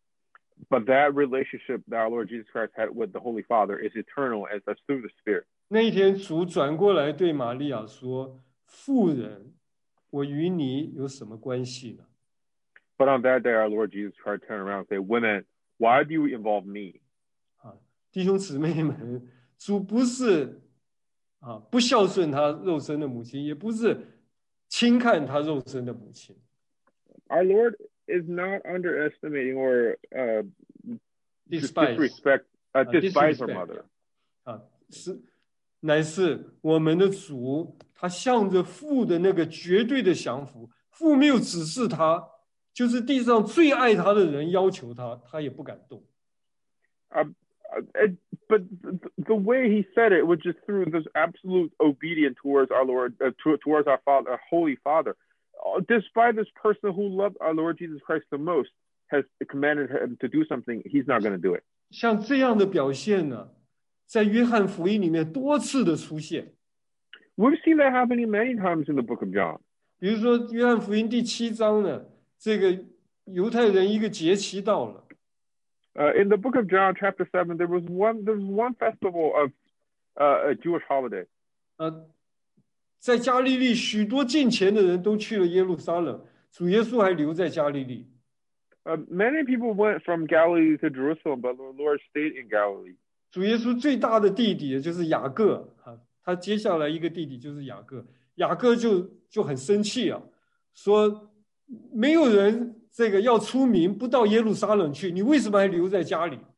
D: But that relationship that our Lord Jesus Christ had with the Holy Father is eternal as that's through the Spirit.
A: 那一天，主转过来对玛利亚说：“妇人，我与你有什么关系呢？”
D: But on that day, our Lord Jesus Christ turned around and said, Women, why do you involve me?
A: 啊，弟兄姊妹们，主不是啊不孝顺他肉身的母亲，也不是轻看他肉身的母亲。
D: Our Lord is not underestimating or uh, dis-
A: Despise.
D: disrespect, uh,
A: Uh,
D: despise her
A: disrespect.
D: mother.
A: 啊，是乃是我们的主，他向着父的那个绝对的降服，父没有指示他，就是地上最爱他的人要求他，他也不敢动。
D: Uh, uh, but the, the way he said it was just through this absolute obedience towards our Lord, uh, to, towards our Father, our Holy Father. Uh, despite this person who loved our Lord Jesus Christ the most has commanded him to do something, he's not going to do it.
A: 像这样的表现呢，在约翰福音里面多次的出现。
D: We've seen that happening many times in the book of John.
A: 比如说约翰福音第七章呢，这个犹太人一个节期到了，
D: Uh, in the book of John, chapter seven, there was one there was one festival of uh, a Jewish holiday.
A: 呃，在加利利许多近前的人都去了耶路撒冷，主耶稣还留在加利利。
D: Uh, many people went from Galilee to Jerusalem, but the Lord stayed in Galilee.
A: 主耶稣最大的弟弟就是雅各啊，他接下来一个弟弟就是雅各，雅各就就很生气啊，说没有人这个要出名不到耶路撒冷去，你为什么还留在家里？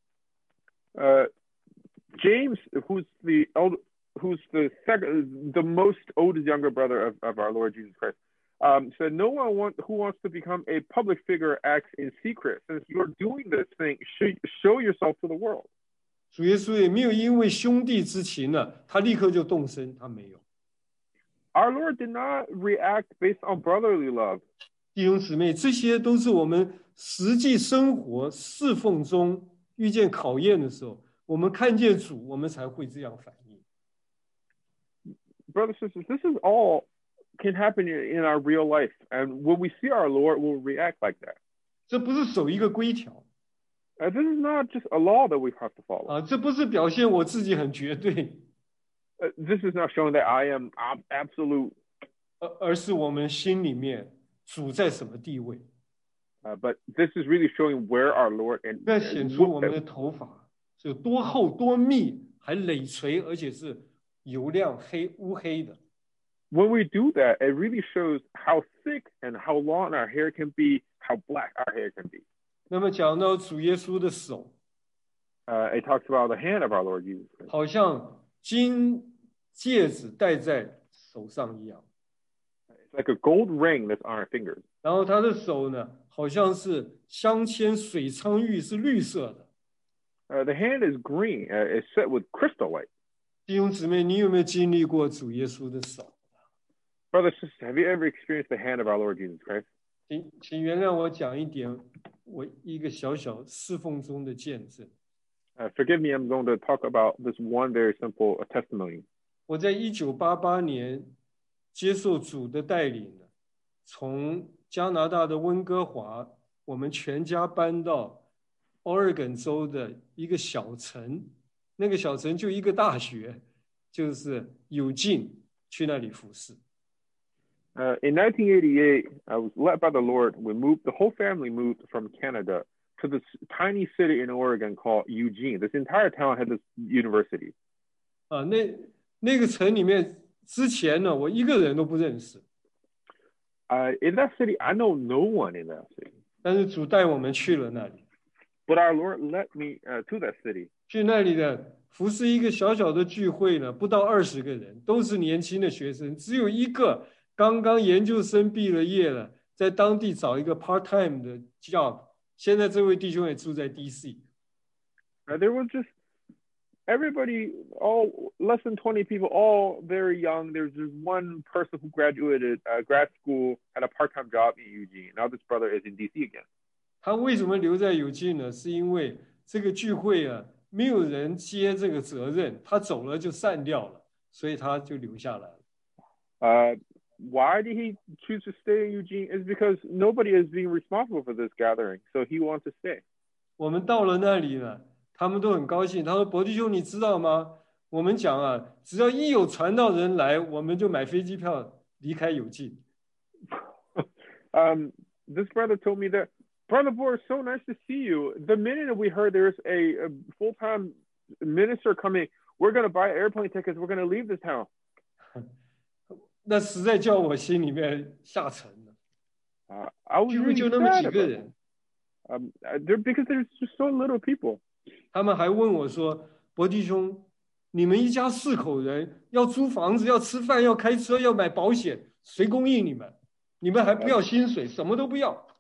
D: Uh, James, who's the elder, who's the second, the most oldest younger brother of, of our Lord Jesus Christ, um, said, "No one want, who wants to become a public figure acts in secret. Since you're doing this thing, show, show yourself to the world."
A: 主耶稣也没有因为兄弟之情呢，他立刻就动身，他没有。
D: Our Lord did not react based on brotherly love.
A: 弟兄姊妹，这些都是我们实际生活侍奉中遇见考验的时候，我们看见主，我们才会这样反应。
D: brothers and sisters, this is all can happen in our real life. And when we see our Lord, we'll react like that.
A: 这不是守一个规条
D: Uh, this is not just a law that we have to follow.
A: 啊，这不是表现我自己很绝对，
D: Uh, this is not showing that I am ab- absolute,
A: 而而是我们心里面主在什么地位，
D: uh, but this is really showing where our Lord and,
A: 在
D: and
A: 显出
D: what-
A: 我们的头发是多厚多密，还累垂，而且是油亮黑乌黑的。
D: when we do that, it really shows how thick and how long our hair can be, how black our hair can be.
A: 那么讲到主耶稣的手，
D: Uh, it talks about the hand of our Lord Jesus Christ.
A: 好像金戒指戴在手上一样，
D: It's like a gold ring that's on our fingers.
A: 然后他的手呢，好像是镶嵌水苍玉，是绿色的。
D: Uh, the hand is green. Uh, it's set with crystal light.
A: 弟兄姊妹，你有没有经历过主耶稣的手？
D: Brothers and sisters, have you ever experienced the hand of our Lord Jesus Christ?
A: 请请原谅我讲一点我一个小小侍奉中的见证。
D: Uh, forgive me, I'm going to talk about this one very simple uh, testimony.
A: 我在一九八八年接受主的带领，从加拿大的温哥华，我们全家搬到 Oregon 州的一个小城，那个小城就一个大学，就是有劲去那里服侍。
D: Uh, in nineteen eighty-eight, I was led by the Lord. We moved, the whole family moved from Canada to this tiny city in Oregon called Eugene. This entire town had this university.
A: 啊，那那个城里面之前呢，我一个人都不认识，
D: Uh, in that city, I know no one in that city.
A: 但是主带我们去了那里，
D: But our Lord led me uh, to that city.
A: 去那里的服侍一个小小的聚会呢，不到二十个人，都是年轻的学生，只有一个刚刚研究生毕了业了，在当地找一个 part time 的 job。现在这位弟兄也住在 D C。
D: Uh, there was just everybody, all less than twenty people, all very young. There's just one person who graduated uh, grad school, had a part-time job in Eugene. Now this brother is in D C again.
A: 他为什么留在有劲呢？是因为这个聚会啊，没有人接这个责任，他走了就散掉了，所以他就留下来了。
D: Uh, why did he choose to stay in Eugene? Is because nobody is being responsible for this gathering, so he wants to stay.
A: 我们到了那里呢，他们都很高兴。他说：“伯弟兄，你知道吗？我们讲啊，只要一有传道人来，我们就买飞机票离开有劲。
D: um, this brother told me that, Brother Bohr, it's so nice to see you. The minute we heard there's a, a full-time minister coming, we're going to buy airplane tickets. We're going to leave this town. ”
A: 那实在叫我心里面下沉了。
D: Uh, I was
A: 聚会
D: really
A: 就那么
D: sad
A: 几个
D: about
A: 人，
D: Um, uh, there, because there's just so little people.
A: 他们还问我说：“伯弟兄，你们一家四口人要租房子、要吃饭、要开车、要买保险，谁供应你们？你们还不要薪水，什么都不要。”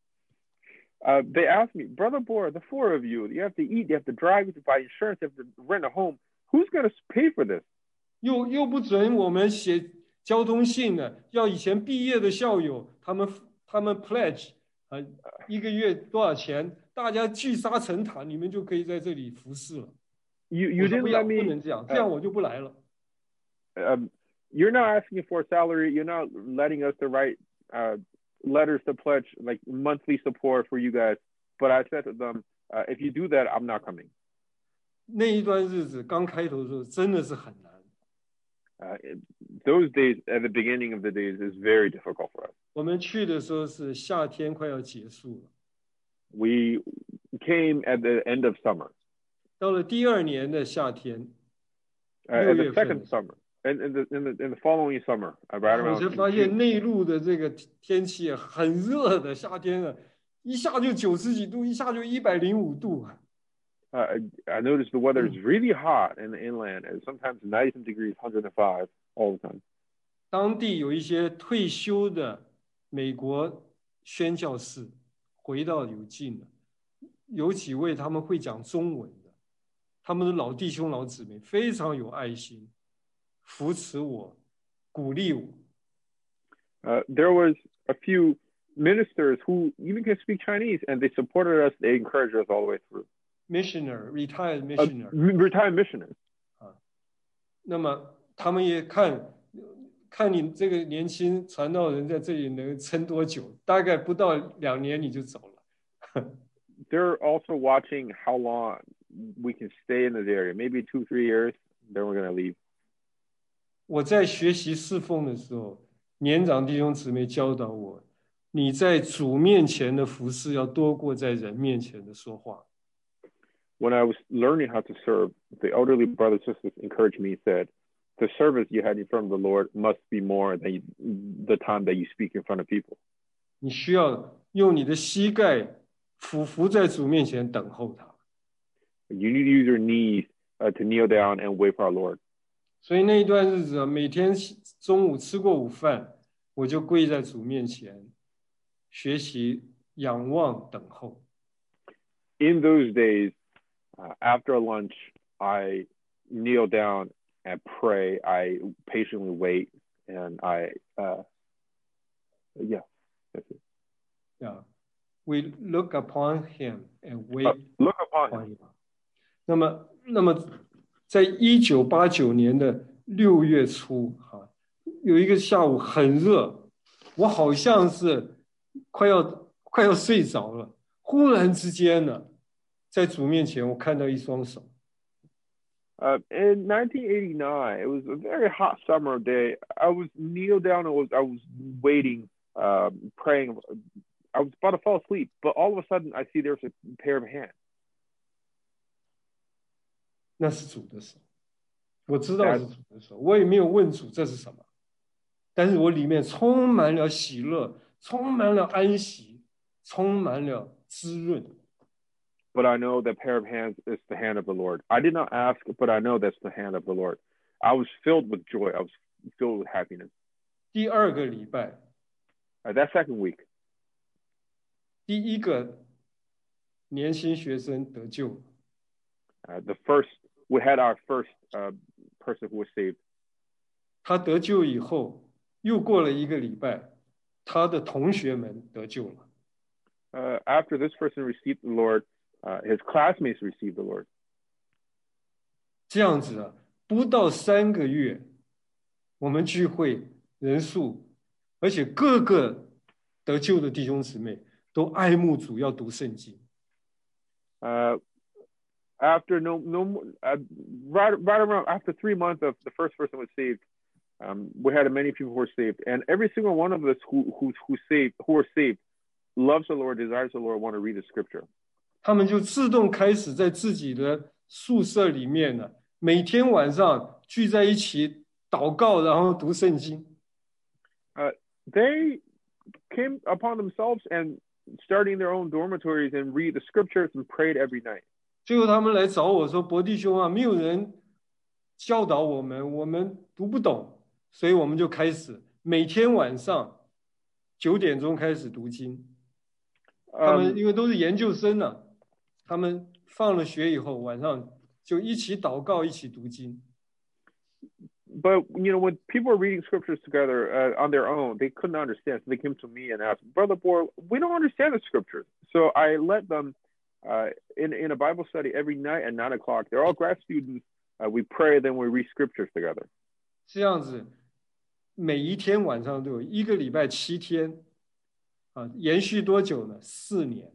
D: Uh, they asked me, Brother Bohr, the four of you, you have to eat, you have to drive, you have to buy insurance, you have to rent a home. Who's going to pay for this?
A: 又又不准我们写交通信呢，要以前毕业的校友，他们他们 pledge 啊、呃，一个月多少钱，大家聚沙成塔，你们就可以在这里服侍了。
D: You, you
A: 我说
D: didn't
A: 不要，
D: let
A: 不
D: me,
A: 能这样，这样我就不来了。
D: um, you're not asking for a salary. You're not letting us to write uh, letters to pledge like monthly support for you guys. But I said to them, uh, if you do that, I'm not coming.
A: 那一段日子刚开头的时候，真的是很难。
D: Uh, those days at the beginning of the days is very difficult for us.
A: 我们去的时候是夏天快要结束了，
D: We came at the end of summer,
A: 到了第二年的夏天，
D: uh,
A: 六
D: at
A: 月
D: the
A: 份
D: second summer, and in the, in the in the following summer, uh, right
A: 我
D: around
A: 才发现
D: June.
A: 内陆的这个天气很热的，夏天啊，一下就九十几度，一下就一百零五度。
D: Uh, I, I noticed the weather is really hot in the inland, and sometimes ninety some degrees, one hundred five all the time.
A: 当地有一些退休的美国宣教士回到有劲了，有几位他们会讲中文的，他们的老弟兄老姊妹非常有爱心，扶持我，鼓励我。
D: Uh, there was a few ministers who even can speak Chinese, and they supported us. They encouraged us all the way through.
A: Missioner, retired
D: Uh,
A: missioner，、
D: retired missionaries.
A: 那么他们也看看你这个年轻传道人在这里能撑多久，大概不到两年你就走了。
D: They're also watching how long we can stay in this area. Maybe two, three years, then we're going to leave.
A: 我在学习侍奉的时候，年长弟兄姊妹教导我，你在主面前的服事要多过在人面前的说话。
D: When I was learning how to serve, the elderly brothers and sisters encouraged me and said, the service you had in front of the Lord must be more than you, the time that you speak in front of people.
A: 你需要用你的膝盖俯伏在主面前等候他。
D: You need to use your knees uh, to kneel down and wait for our Lord.
A: 所以那一段日子啊，每天中午吃过午饭，我就跪在主面前，学习仰望等候。
D: In those days, uh, after lunch, I kneel down and pray. I patiently wait, and I, uh, yeah, that's it.
A: Yeah, we look upon him and wait
D: Uh, look upon
A: upon
D: him.
A: him. 那么，那么，在一九八九年的六月初，哈，有一个下午很热，我好像是快要快要睡着了，忽然之间呢，在主面前我看到一双手。
D: Uh, in nineteen eighty-nine, it was a very hot summer day. I was kneeled down and was I was waiting, uh, praying. I was about to fall asleep, but all of a sudden I see there's a pair of hands.
A: 那是主的手，我知道是主的手，我也没有问主这是什么，但是我里面充满了喜乐，充满了安息，充满了滋润。
D: But I know that pair of hands is the hand of the Lord. I did not ask, but I know that's the hand of the Lord. I was filled with joy. I was filled with happiness.
A: 第二个礼拜，
D: Uh, that second week,
A: 第一个年轻学生得救。
D: uh, the first we had our first uh, person who was saved.
A: 他得救以后，又过了一个礼拜，他的同学们得救了。
D: Uh, after this person received the Lord, uh, his classmates received the Lord.
A: 这样子啊，不到三个月，我们聚会人数，而且各个得救的弟兄姊妹都爱慕主，要读圣经。
D: Uh, after no no uh, right right around after three months of the first person was saved, um, we had many people who were saved, and every single one of us who who who saved who were saved loves the Lord, desires the Lord, want to read the Scripture.
A: 他们就自动开始在自己的宿舍里面呢，每天晚上聚在一起祷告，然后读圣经。
D: Uh, they came upon themselves and starting their own dormitories and read the Scriptures and prayed every night.
A: 最后他们来找我说：“伯弟兄啊，没有人教导我们，我们读不懂，所以我们就开始每天晚上九点钟开始读经。他们因为都是研究生呢、啊，他们放了学以后晚上就一起祷告，一起读经。”
D: But you know, when people were reading scriptures together uh, on their own, they couldn't understand. So they came to me and asked, "Brother Bohr, we don't understand the scriptures." So I let them uh, in in a Bible study every night at nine o'clock. They're all grad students. Uh, we pray, then we read scriptures together.
A: 这样子，每一天晚上都有，一个礼拜七天，啊，延续多久呢？四年。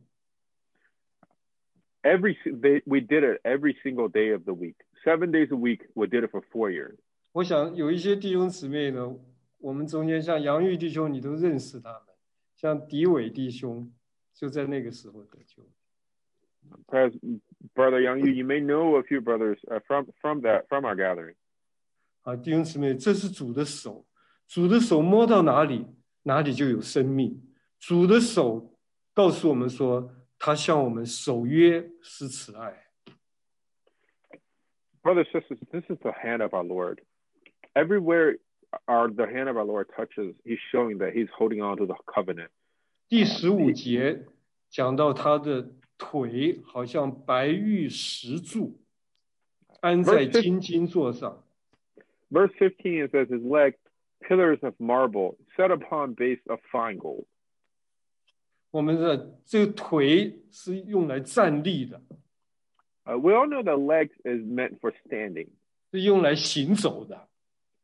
D: Every they, we did it every single day of the week, seven days a week. We did it for four years.
A: 我想有一些弟兄姊妹呢，我们中间像杨玉弟兄，你都认识他们，像迪伟弟兄，就在那个时候得救。
D: As Brother Yang Yu, you may know a few brothers uh, from from that from our gathering.
A: 啊，弟兄姊妹，这是主的手，主的手摸到哪里，哪里就有生命。主的手告诉我们说，他向我们守约施慈爱。
D: Brothers and sisters, this is the hand of our Lord. Everywhere our the hand of our Lord touches, He's showing that He's holding on to the covenant.
A: 第十五节讲到他的腿好像白玉石柱，安在金金座上。
D: Verse fifteen, it says his legs, pillars of marble, set upon base of fine gold.
A: 我们的这个腿是用来站立的。
D: Uh, we all know that legs is meant for standing.
A: 是用来行走的。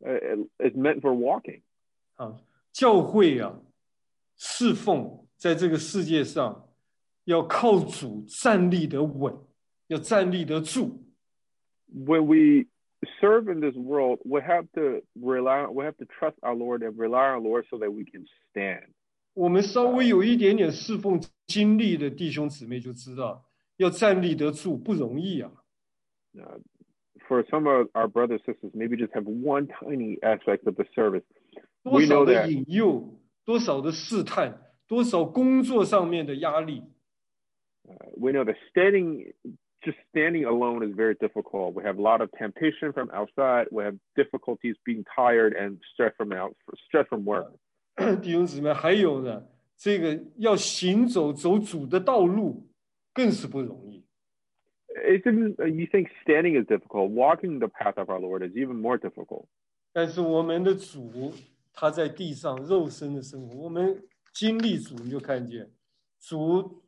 D: uh, is meant for walking.
A: 啊，教会啊，侍奉在这个世界上，要靠主站立得稳，要站立得住。
D: When we serve in this world, we have to rely, we have to trust our Lord and rely on our Lord so that we can stand.
A: 我们稍微有一点点侍奉经历的弟兄姊妹就知道，要站立得住不容易啊。
D: Uh, for some of our brothers and sisters, maybe just have one tiny aspect of the service.
A: 多
D: We
A: 少
D: know
A: 的
D: that
A: 引诱，多少的试探，多少工作上面的压力。
D: uh, we know that standing, just standing alone is very difficult. We have a lot of temptation from outside. We have difficulties being tired and stress from out, stress from work.
A: 弟兄姊妹，还有呢，这个要行走走主的道路，更是不容易。
D: It's even, you think standing is difficult. Walking the path of our Lord is even more difficult.
A: 但是我们的主，他在地上肉身的生活，我们经历主，你就看见主，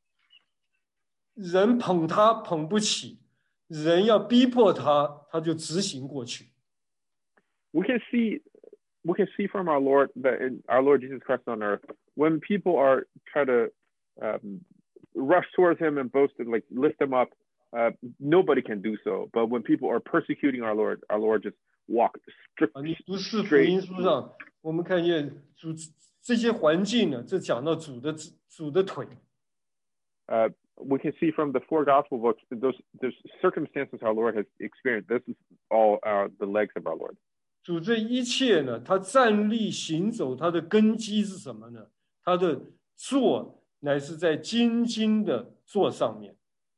A: 人捧他捧不起，人要逼迫他，他就执行过去。
D: We can see, we can see from our Lord that in our Lord Jesus Christ on earth, when people are trying to um, rush towards him and boast and like lift him up, uh, nobody can do so. But when people are persecuting our Lord, our Lord just walk strict,
A: 啊，你读四福
D: straight.
A: 音书上，我们看见主这些环境呢，这讲到主的主的腿。
D: Uh, we can see from the four gospel books those those circumstances our Lord has experienced. This is all uh, the legs of our Lord.
A: 主这一切呢，他站立行走，他的根基是什么呢？他的坐乃是在精金的座上面。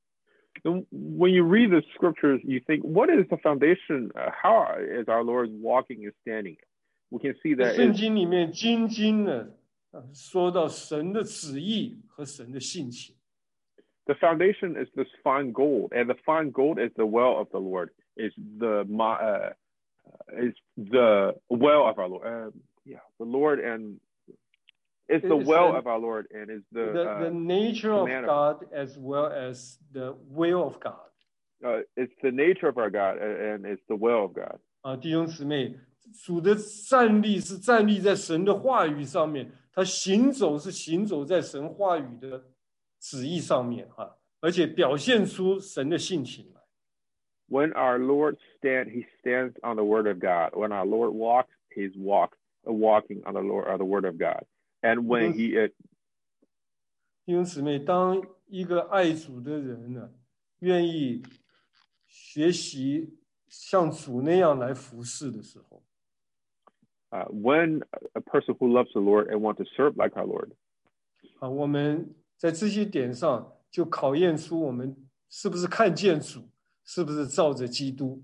D: And when you read the scriptures, you think, what is the foundation? Uh, how is our Lord walking and standing? We can see that
A: 圣
D: it's,
A: 经里面精金呢，呃说到神的旨意和神的性情。
D: the foundation is this fine gold, and the fine gold is the well of the Lord. Is the uh, is the well of our Lord. Uh, yeah, the Lord and it's the
A: It's
D: well
A: an-
D: of our Lord, and is the
A: The,
D: uh,
A: the nature of
D: command of-
A: God as well as the will of God.
D: uh, it's the nature of our God, and it's the will of God.
A: 啊，弟兄姊妹，主的站立是站立在神的话语上面，他行走是行走在神话语的旨意上面啊，而且表现出神的性情来。
D: When our Lord stand, He stands on the Word of God. When our Lord walks, He's walk uh, walking on the Lord, uh, the Word of God. And when He uh,
A: 弟兄姊妹，当一个爱主的人呢，愿意学习像主那样来服侍的时候，
D: uh, when a person who loves the Lord and want to serve like our Lord,
A: 啊，我们在这些点上就考验出我们是不是看见主，是不是照着基督。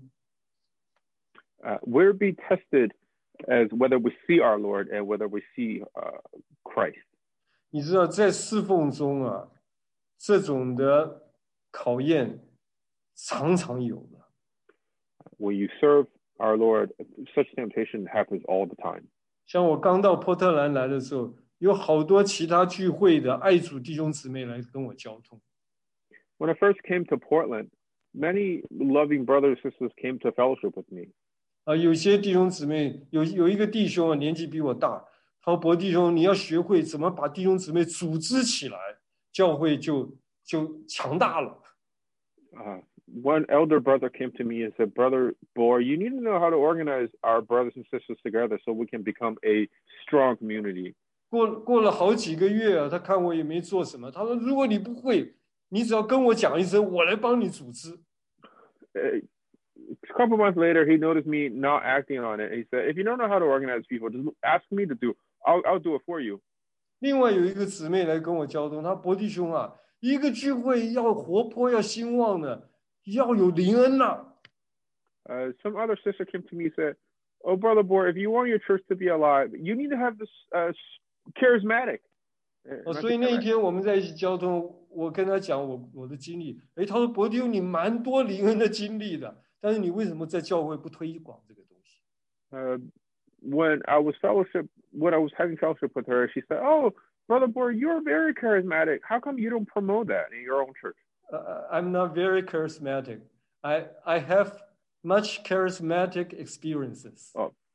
D: uh, we'll be tested as whether we see our Lord and whether we see uh, Christ.
A: 你知道，在侍奉中啊，这种的考验常常有的。
D: When you serve our Lord, such temptation happens all the time.
A: 像我刚到波特兰来的时候，有好多其他聚会的爱主弟兄姊妹来跟我交通。
D: When I first came to Portland, many loving brothers and sisters came to fellowship with me.
A: 啊，有些弟兄姊妹有有一个弟兄啊，年纪比我大，他说：“伯弟兄，你要学会怎么把弟兄姊妹组织起来，教会就就强大了。”
D: Uh, one elder brother came to me and said, Brother Bohr, you need to know how to organize our brothers and sisters together so we can become a strong community.
A: 过过了好几个月啊，他看我也没做什么，他说：“如果你不会，你只要跟我讲一声，我来帮你组织。”
D: Uh, a couple months later, he noticed me not acting on it. He said, if you don't know how to organize people, just ask me to do. I'll, I'll do it for you.
A: 另外有一个姊妹来跟我交通，她伯弟兄啊，一个聚会要活泼要兴旺的，要有灵恩呐、
D: Uh, some other sister came to me and said, oh, Brother Bohr, if you want your church to be alive, you need to have this uh, charismatic.
A: 哦，所以那一天我们在一起交通，我跟他讲我我的经历，诶，他说伯弟兄你蛮多灵恩的经历的，但是你为什么在教会不推广这个东西？
D: Uh, when I was fellowship, when I was having fellowship with her, she said, oh, Brother Bohr, you're very charismatic. How come you don't promote that in your own church?
A: Uh, I'm not very charismatic. I I have much charismatic experiences.
D: Oh,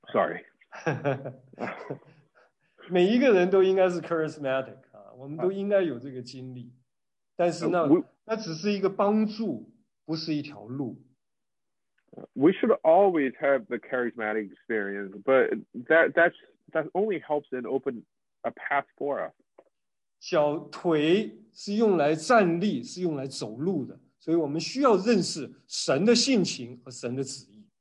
D: Sorry.
A: 每一个人都应该是 charismatic 啊，我们都应该有这个经历，但是那、
D: Uh, we,
A: 那只是一个帮助，不是一条路。
D: We should always have the charismatic experience, but that that's that only helps and open a path for us.
A: 脚腿是用来站立，是用来走路的，所以我们需要认识神的性情和神的旨意。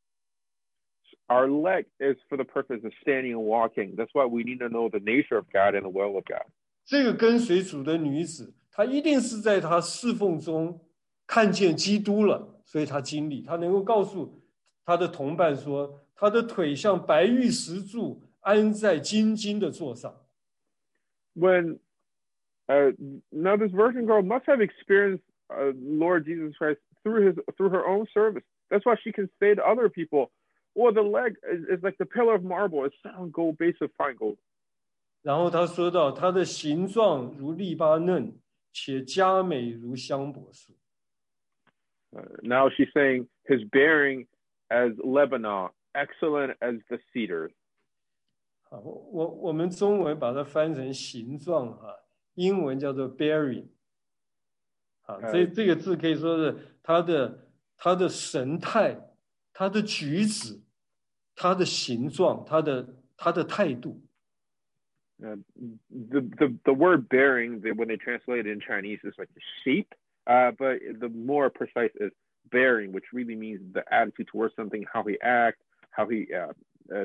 D: Our leg is for the purpose of standing and walking. That's why we need to know the nature of God and the will of God.
A: 这个跟随主的女子，她一定是在她侍奉中看见基督了，所以她经历，她能够告诉她的同伴说，她的腿像白玉石柱安在金金的座上。
D: When uh, now this virgin girl must have experienced uh, Lord Jesus Christ through his through her own service. That's why she can say to other people, "Well, the leg is, is like the pillar of marble; it's sound gold, base of fine gold."
A: 然后他说到，他的形状如利巴嫩，且佳美如香柏树。
D: Uh, now she's saying his bearing as Lebanon, excellent as the cedars.
A: 好，我我们中文把它翻成形状哈，英文叫做 bearing。好，这这个字可以说是他的他的神态，他的举止，他的形状，他的他的态度。
D: Uh, the, the the word bearing, when they translate it in Chinese, is like the shape, uh, but the more precise is bearing, which really means the attitude towards something, how he acts, how he uh, uh,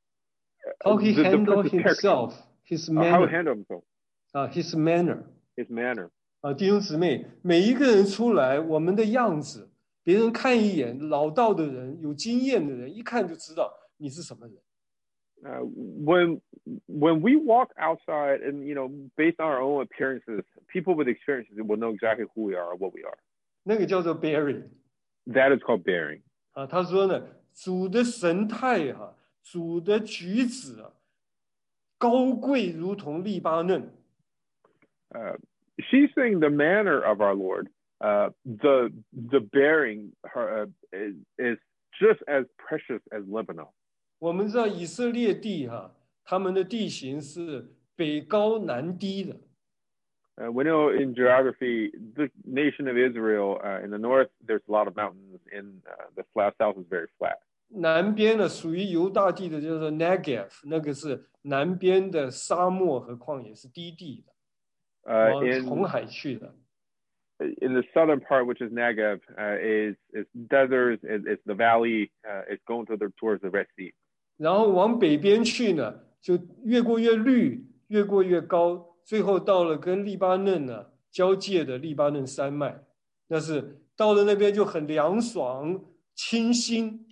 A: how he
D: the,
A: handle
D: the
A: himself, his
D: uh,
A: manner,
D: how he handle himself,
A: 啊、uh, ，his manner,
D: his manner.
A: 啊，弟兄姊妹，每一个人出来，我们的样子，别人看一眼，老道的人、有经验的人，一看就知道你是什么人。
D: Uh, when when we walk outside and you know based on our own appearances, people with experiences will know exactly who we are or what we are.
A: 那个叫做 bearing.
D: That is called bearing.
A: 啊，他说呢，主的神态哈、啊，主的举止啊，高贵如同利巴嫩。
D: Uh, she's saying the manner of our Lord, uh, the the bearing her uh, is, is just as precious as Lebanon.
A: 我们知道以色列地哈、啊，他们的地形是北高南低的。
D: Uh, we know in geography, the nation of Israel, uh, in the north, there's a lot of mountains. In uh, the flat south is very flat.
A: 南边呢，属于犹大地的叫做 Negev， 那个是南边的沙漠和旷野，是低地的，
D: Uh,
A: 往
D: in
A: 红海去的。
D: in the southern part, which is Negev, uh, is is deserts. Is it's the valley. Uh, it's going to the towards the Red Sea.
A: 然后往北边去呢，就越过越绿，越过越高，最后到了跟黎巴嫩呢交界的黎巴嫩山脉，那是到了那边就很凉爽、清新。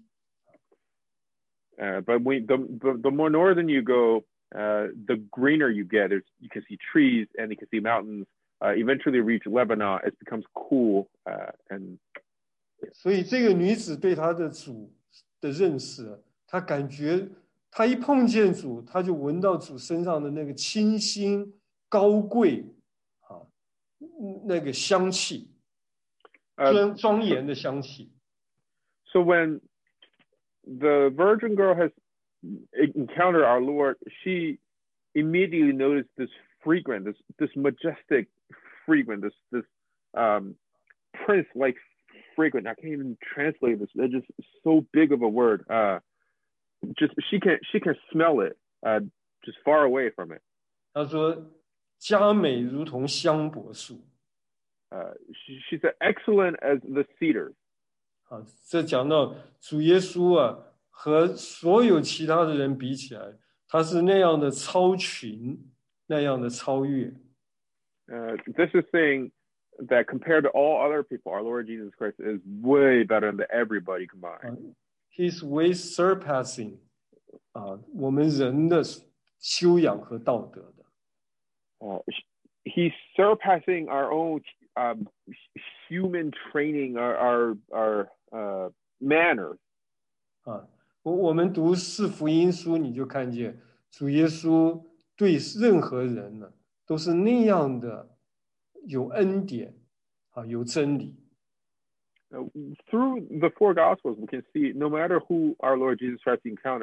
D: Uh, but we the, the the more northern you go, uh, the greener you get. There's you can see trees and you can see mountains. Uh, eventually reach Lebanon, it becomes cool uh, and.
A: 所以这个女子对她的主的认识，她感觉她一碰见主，她就闻到主身上的那个清新、高贵啊，那个香气，庄庄严的香气。
D: So when the virgin girl has encountered our Lord, she immediately noticed this fragrant, this this majestic fragrant, this this um, prince-like fragrant. I can't even translate this. It's just so big of a word. Uh, just she can she can smell it, uh, just far away from it.
A: 她说：“佳美如同香柏树。”
D: Uh, she, she said, "Excellent as the cedar."
A: 啊，这讲到主耶稣啊，和所有其他的人比起来，他是那样的超群，那样的超越。
D: Uh, this is saying that compared to all other people, our Lord Jesus Christ is way better than everybody combined.
A: He's way surpassing 啊，我们人的修养和道德的。
D: Uh, he's surpassing our own um, human training, our our, our uh, manners.
A: 啊，我我们读四福音书，你就看见主耶稣对任何人呢，都是那样的有恩典啊，有真理。
D: Uh, through the four Gospels, we can see no matter who our Lord Jesus Christ encountered,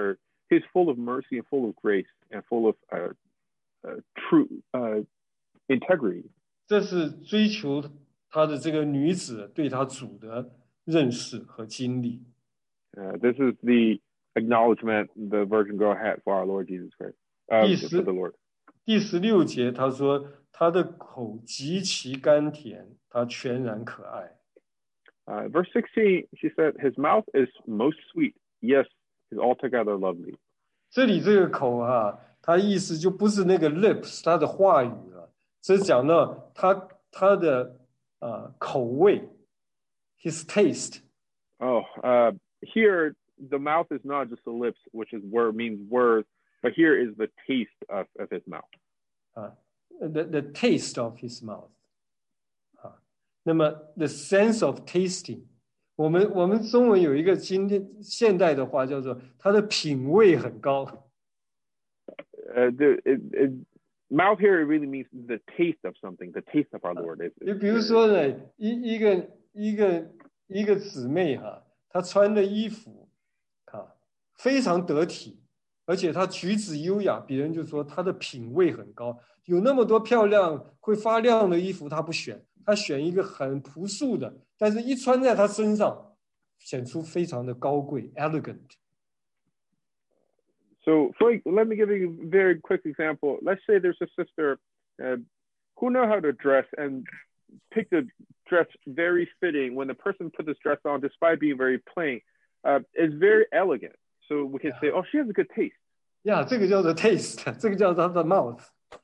D: He's full of mercy and full of grace and full of uh, uh, true uh, integrity.
A: 这是追求他的这个女子对他主的认识和经历。
D: Uh, this is the acknowledgement the virgin girl had for our Lord Jesus Christ. Uh,
A: 第
D: for
A: 十
D: the Lord.
A: 第十六节他说他的口极其甘甜，他全然可爱。
D: Uh, verse sixteen, she said, his mouth is most sweet. Yes, he's altogether lovely.
A: 这里这个口啊，它意思就不是那个 lips 它的话语了，这讲到他他的呃口味 ，his taste。
D: Oh, uh, here the mouth is not just the lips, which is word means words, but here is the taste of, of his mouth.
A: 啊 the the taste of his mouth 啊，那么 the sense of tasting， 我们我们中文有一个今天现代的话叫做他的品味很高。
D: Uh, the it, it, mouth here really means the taste of something, the taste of our Lord. Is,
A: 就比如说呢，一一个一个一个姊妹哈，她穿的衣服啊非常得体，而且她举止优雅，别人就说她的品味很高。有那么多漂亮会发亮的衣服，她不选，她选一个很朴素的，但是一穿在她身上，显出非常的高贵 ，elegant。
D: So, for, let me give you a very quick example. Let's say there's a sister uh, who know how to dress and pick the dress very fitting. When the person put this dress on, despite being very plain, uh, is very elegant. So we can say, oh, she has a good taste.
A: 呀，这个叫做 taste， 这个叫她的 mouth。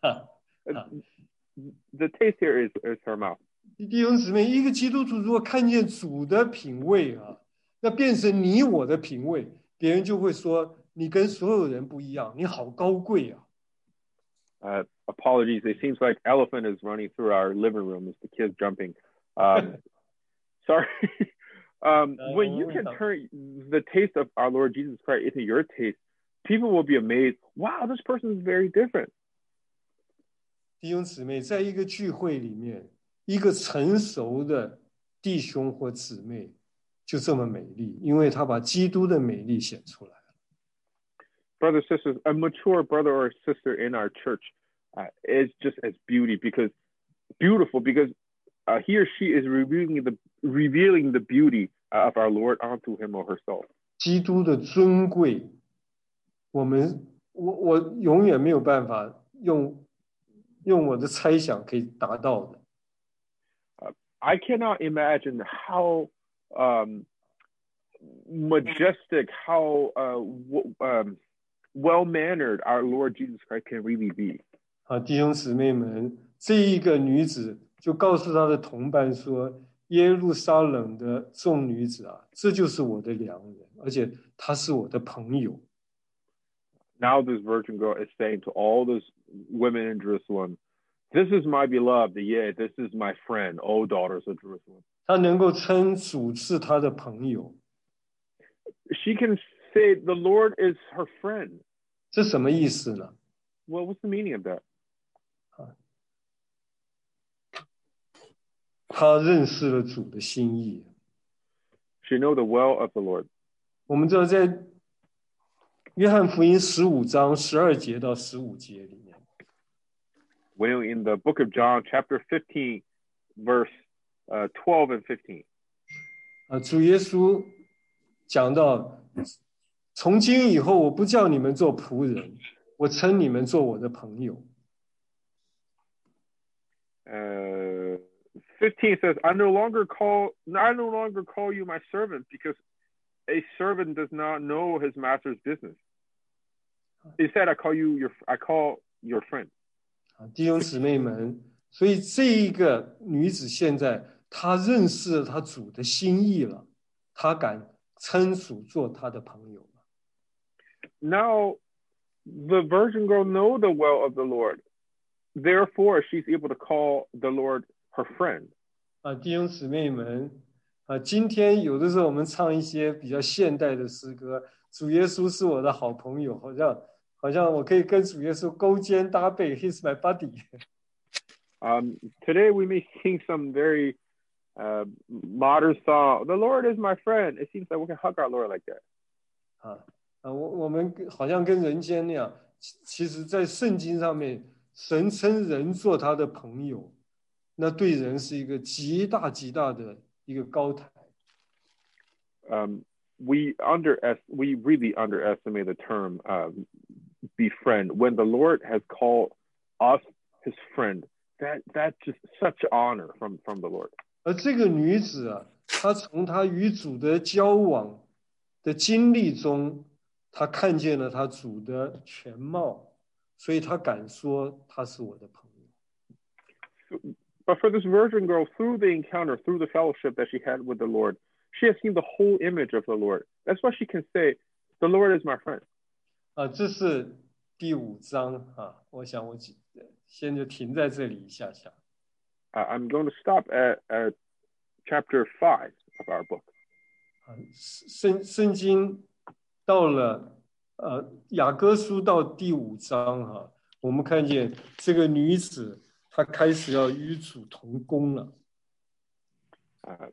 D: The taste here is, is her mouth.
A: 弟兄姊妹，一个基督徒如果看见主的品味啊，那变成你我的品味，别人就会说你跟所有人不一样，你好高贵啊。
D: Uh, apologies. It seems like elephant is running through our living room as the kids jumping. Um, sorry. um, when you can turn the taste of our Lord Jesus Christ into your taste, people will be amazed. Wow, this person is very different.
A: 弟兄姊妹，在一个聚会里面，一个成熟的弟兄或姊妹就这么美丽，因为他把基督的美丽显出来。
D: Brothers, sisters, a mature brother or sister in our church uh, is just as beauty because beautiful because uh, he or she is revealing the revealing the beauty of our Lord onto him or herself.
A: 基督的尊贵，我们我我永远没有办法用用我的猜想可以达到的。
D: Uh, I cannot imagine how um, majestic, how uh, w- um, well-mannered our Lord Jesus Christ can really be.
A: 啊，弟兄姊妹们，这一个女子就告诉她的同伴说：“耶路撒冷的众女子啊，这就是我的良人，而且她是我的朋友。”
D: Now this virgin girl is saying to all those women in Jerusalem, "This is my beloved, yeah, this is my friend, O daughters of Jerusalem."
A: 她能够称主是她的朋友，
D: She can say the Lord is her friend.
A: 这什么意思呢？
D: Well, what's the meaning of that?
A: 她认识了主的心意。
D: She know the will of the Lord.
A: 我们知道，在约翰福音十五章十二节到十五节里面，
D: When in the book of John, chapter fifteen, verse uh, twelve and fifteen.
A: 啊，主耶稣讲到，从今以后，我不叫你们做仆人，我称你们做我的朋友。
D: Uh, fifteen says, "I no longer call, I no longer call you my servant, because a servant does not know his master's business. Instead, I call you your, I call your friend."
A: 啊，弟兄姊妹们，所以这一个女子现在她认识了她主的心意了，她敢称主做她的朋友了。
D: Now, the virgin girl know the will of the Lord. Therefore, she's able to call the Lord her friend.
A: 啊，弟兄姊妹们，啊，今天有的时候我们唱一些比较现代的诗歌，主耶稣是我的好朋友，好像好像我可以跟主耶稣勾肩搭背 ，He's my buddy。
D: Um, today, we may sing some very uh, modern song. The Lord is my friend. It seems like we can hug our Lord like that.
A: 啊， 啊，我我们好像跟人间那样，其其实在圣经上面，神称人做他的朋友，那对人是一个极大极大的一个高台。
D: Um, we under we really underestimate the term um, befriend. When the Lord has called us his friend, that that's just such honor from from the Lord.
A: 而这个女子啊，她从她与主的交往的经历中，她看见了她主的全貌，所以她敢说她是我的朋友。
D: But for this virgin girl, through the encounter, through the fellowship that she had with the Lord, she has seen the whole image of the Lord. That's why she can say, "The Lord is my friend."
A: 啊，这是第五章啊，我想我先就停在这里一下下。
D: Uh, I'm going to stop at, at chapter five of our book.
A: 啊，圣圣经到了呃雅歌书到第五章哈、啊，我们看见这个女子她开始要与主同工了。
D: Uh,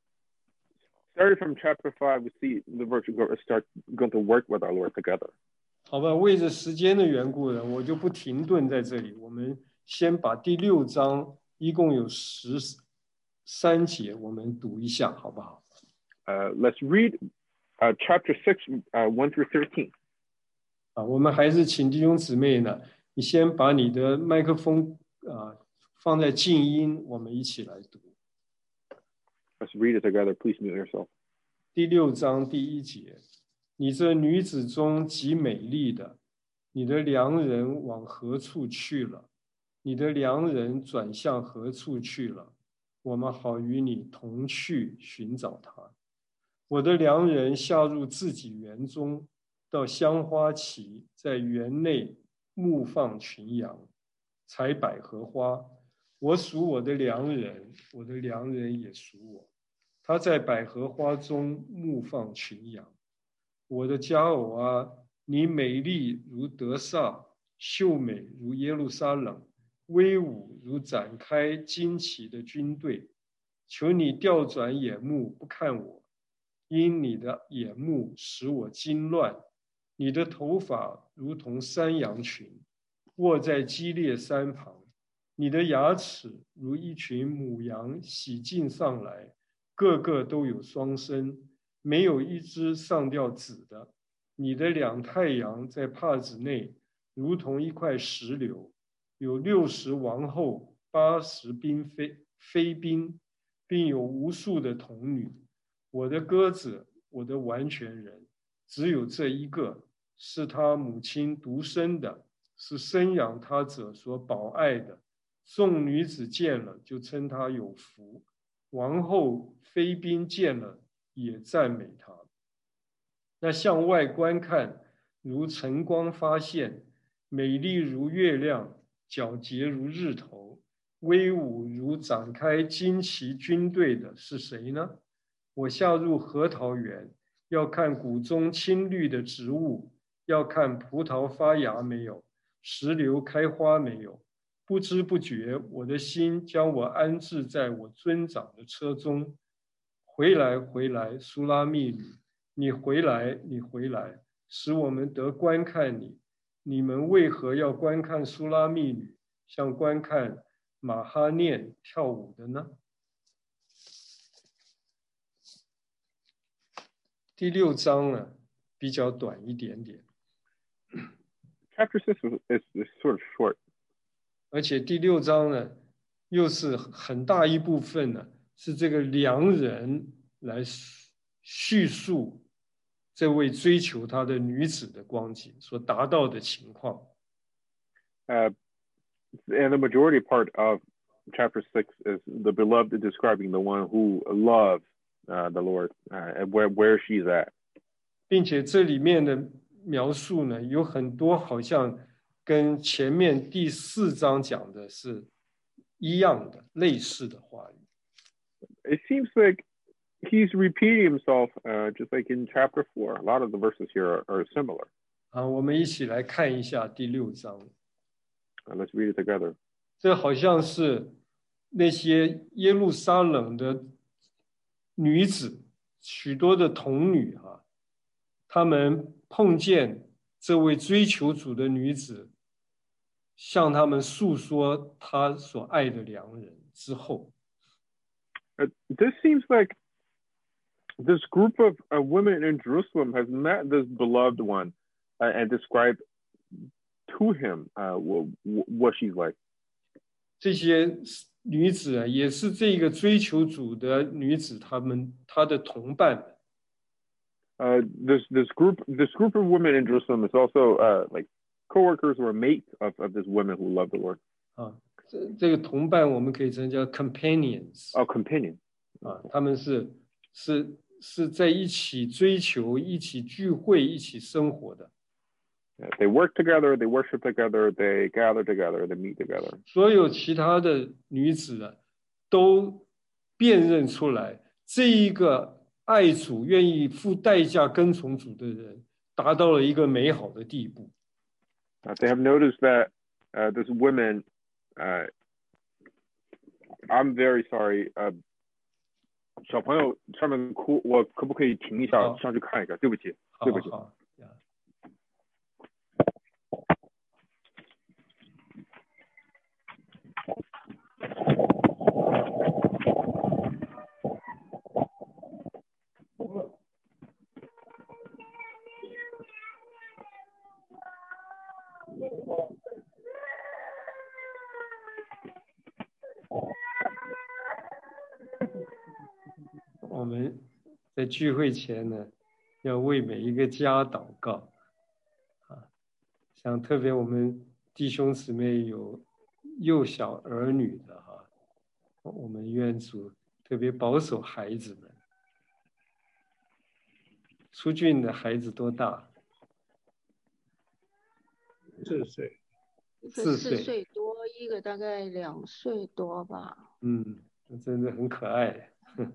D: starting from chapter five, we see the virgin girl start going to work with our Lord together.
A: 好吧，为着时间的缘故呢，我就不停顿在这里。我们先把第六章一共有十三节，我们读一下，好不好？
D: Uh, let's read uh, chapter six, uh, one through thirteen.
A: 啊，我们还是请弟兄姊妹呢，你先把你的麦克风啊放在静音，我们一起来读。
D: Let's read it together. Please mute yourself.
A: 第六章第一节，你这女子中极美丽的，你的良人往何处去了？你的良人转向何处去了？我们好与你同去寻找他。我的良人下入自己园中，到香花旗，在园内牧放群羊，采百合花。我属我的良人，我的良人也属我。他在百合花中牧放群羊。我的佳偶啊，你美丽如得撒，秀美如耶路撒冷，威武如展开旌旗的军队。求你调转眼目不看我，因你的眼目使我惊乱。你的头发如同山羊群，卧在基列山旁。你的牙齿如一群母羊洗净上来，个个都有双生，没有一只上吊子的。你的两太阳在帕子内，如同一块石榴。有六十王后，八十嫔妃妃嫔，并有无数的童女。我的鸽子，我的完全人，只有这一个，是他母亲独生的，是生养他者所保爱的。众女子见了，就称他有福。王后、妃嫔见了，也赞美他。那向外观看，如晨光发现，美丽如月亮，皎洁如日头，威武如展开旌旗军队的是谁呢？我下入核桃园，要看谷中青绿的植物，要看葡萄发芽没有，石榴开花没有。不知不觉，我的心将我安置在我尊长的车中。回来，回来，苏拉密女，你回来，你回来，使我们得观看你。你们为何要观看苏拉密女，像观看马哈念跳舞的呢？第六章呢，比较短一点点。
D: Chapter six is, is sort of short.
A: 而且第六章呢，又是很大一部分呢，是这个良人来叙述这位追求他的女子的光景所达到的情况。
D: Uh, and the majority part of chapter six is the beloved describing the one who loves uh, the Lord uh, and where, where she's at.
A: 并且这里面的描述呢，有很多好像跟前面第四章讲的是一样的、类似的话语。
D: It seems like he's repeating himself, uh, just like in chapter four. A lot of the verses here are, are similar.
A: 啊，我们一起来看一下第六章。
D: Uh, let's read it together.
A: 这好像是那些耶路撒冷的女子，许多的童女哈、啊，她们碰见这位追求主的女子，向他们诉说她所爱的良人之后，
D: Uh, this seems like this group of uh, women in Jerusalem has met this beloved one uh, and described to him uh, w- w- what she's like.
A: 这些女子啊，也是这个追求主的女子，她们她的同伴们。
D: Uh, this this group this group of women in Jerusalem is also uh, like co-workers or mates of, of this women who love the Lord.
A: 啊，这这个同伴我们可以称叫 companions。
D: Oh, companion.
A: 啊，他们是是是在一起追求、一起聚会、一起生活的。
D: Yeah, they work together, they worship together, they gather together, they meet together.
A: 所有其他的女子啊，都辨认出来，这一个爱主、愿意付代价跟从主的人，达到了一个美好的地步。
D: Uh, they have noticed that uh, this women, uh, I'm very sorry. Uh, 小朋友上面哭，我可不可以停一下，上去看一下？对不起，对不起。
A: 好好呀。我们在聚会前呢，要为每一个家祷告啊，像特别我们弟兄姊妹有幼小儿女的哈，我们愿主特别保守孩子们。出俊的孩子多大？
B: 四岁，
A: 四
C: 岁，四岁多，一个大概两岁多吧。
A: 嗯，真的很可爱。
C: 嗯，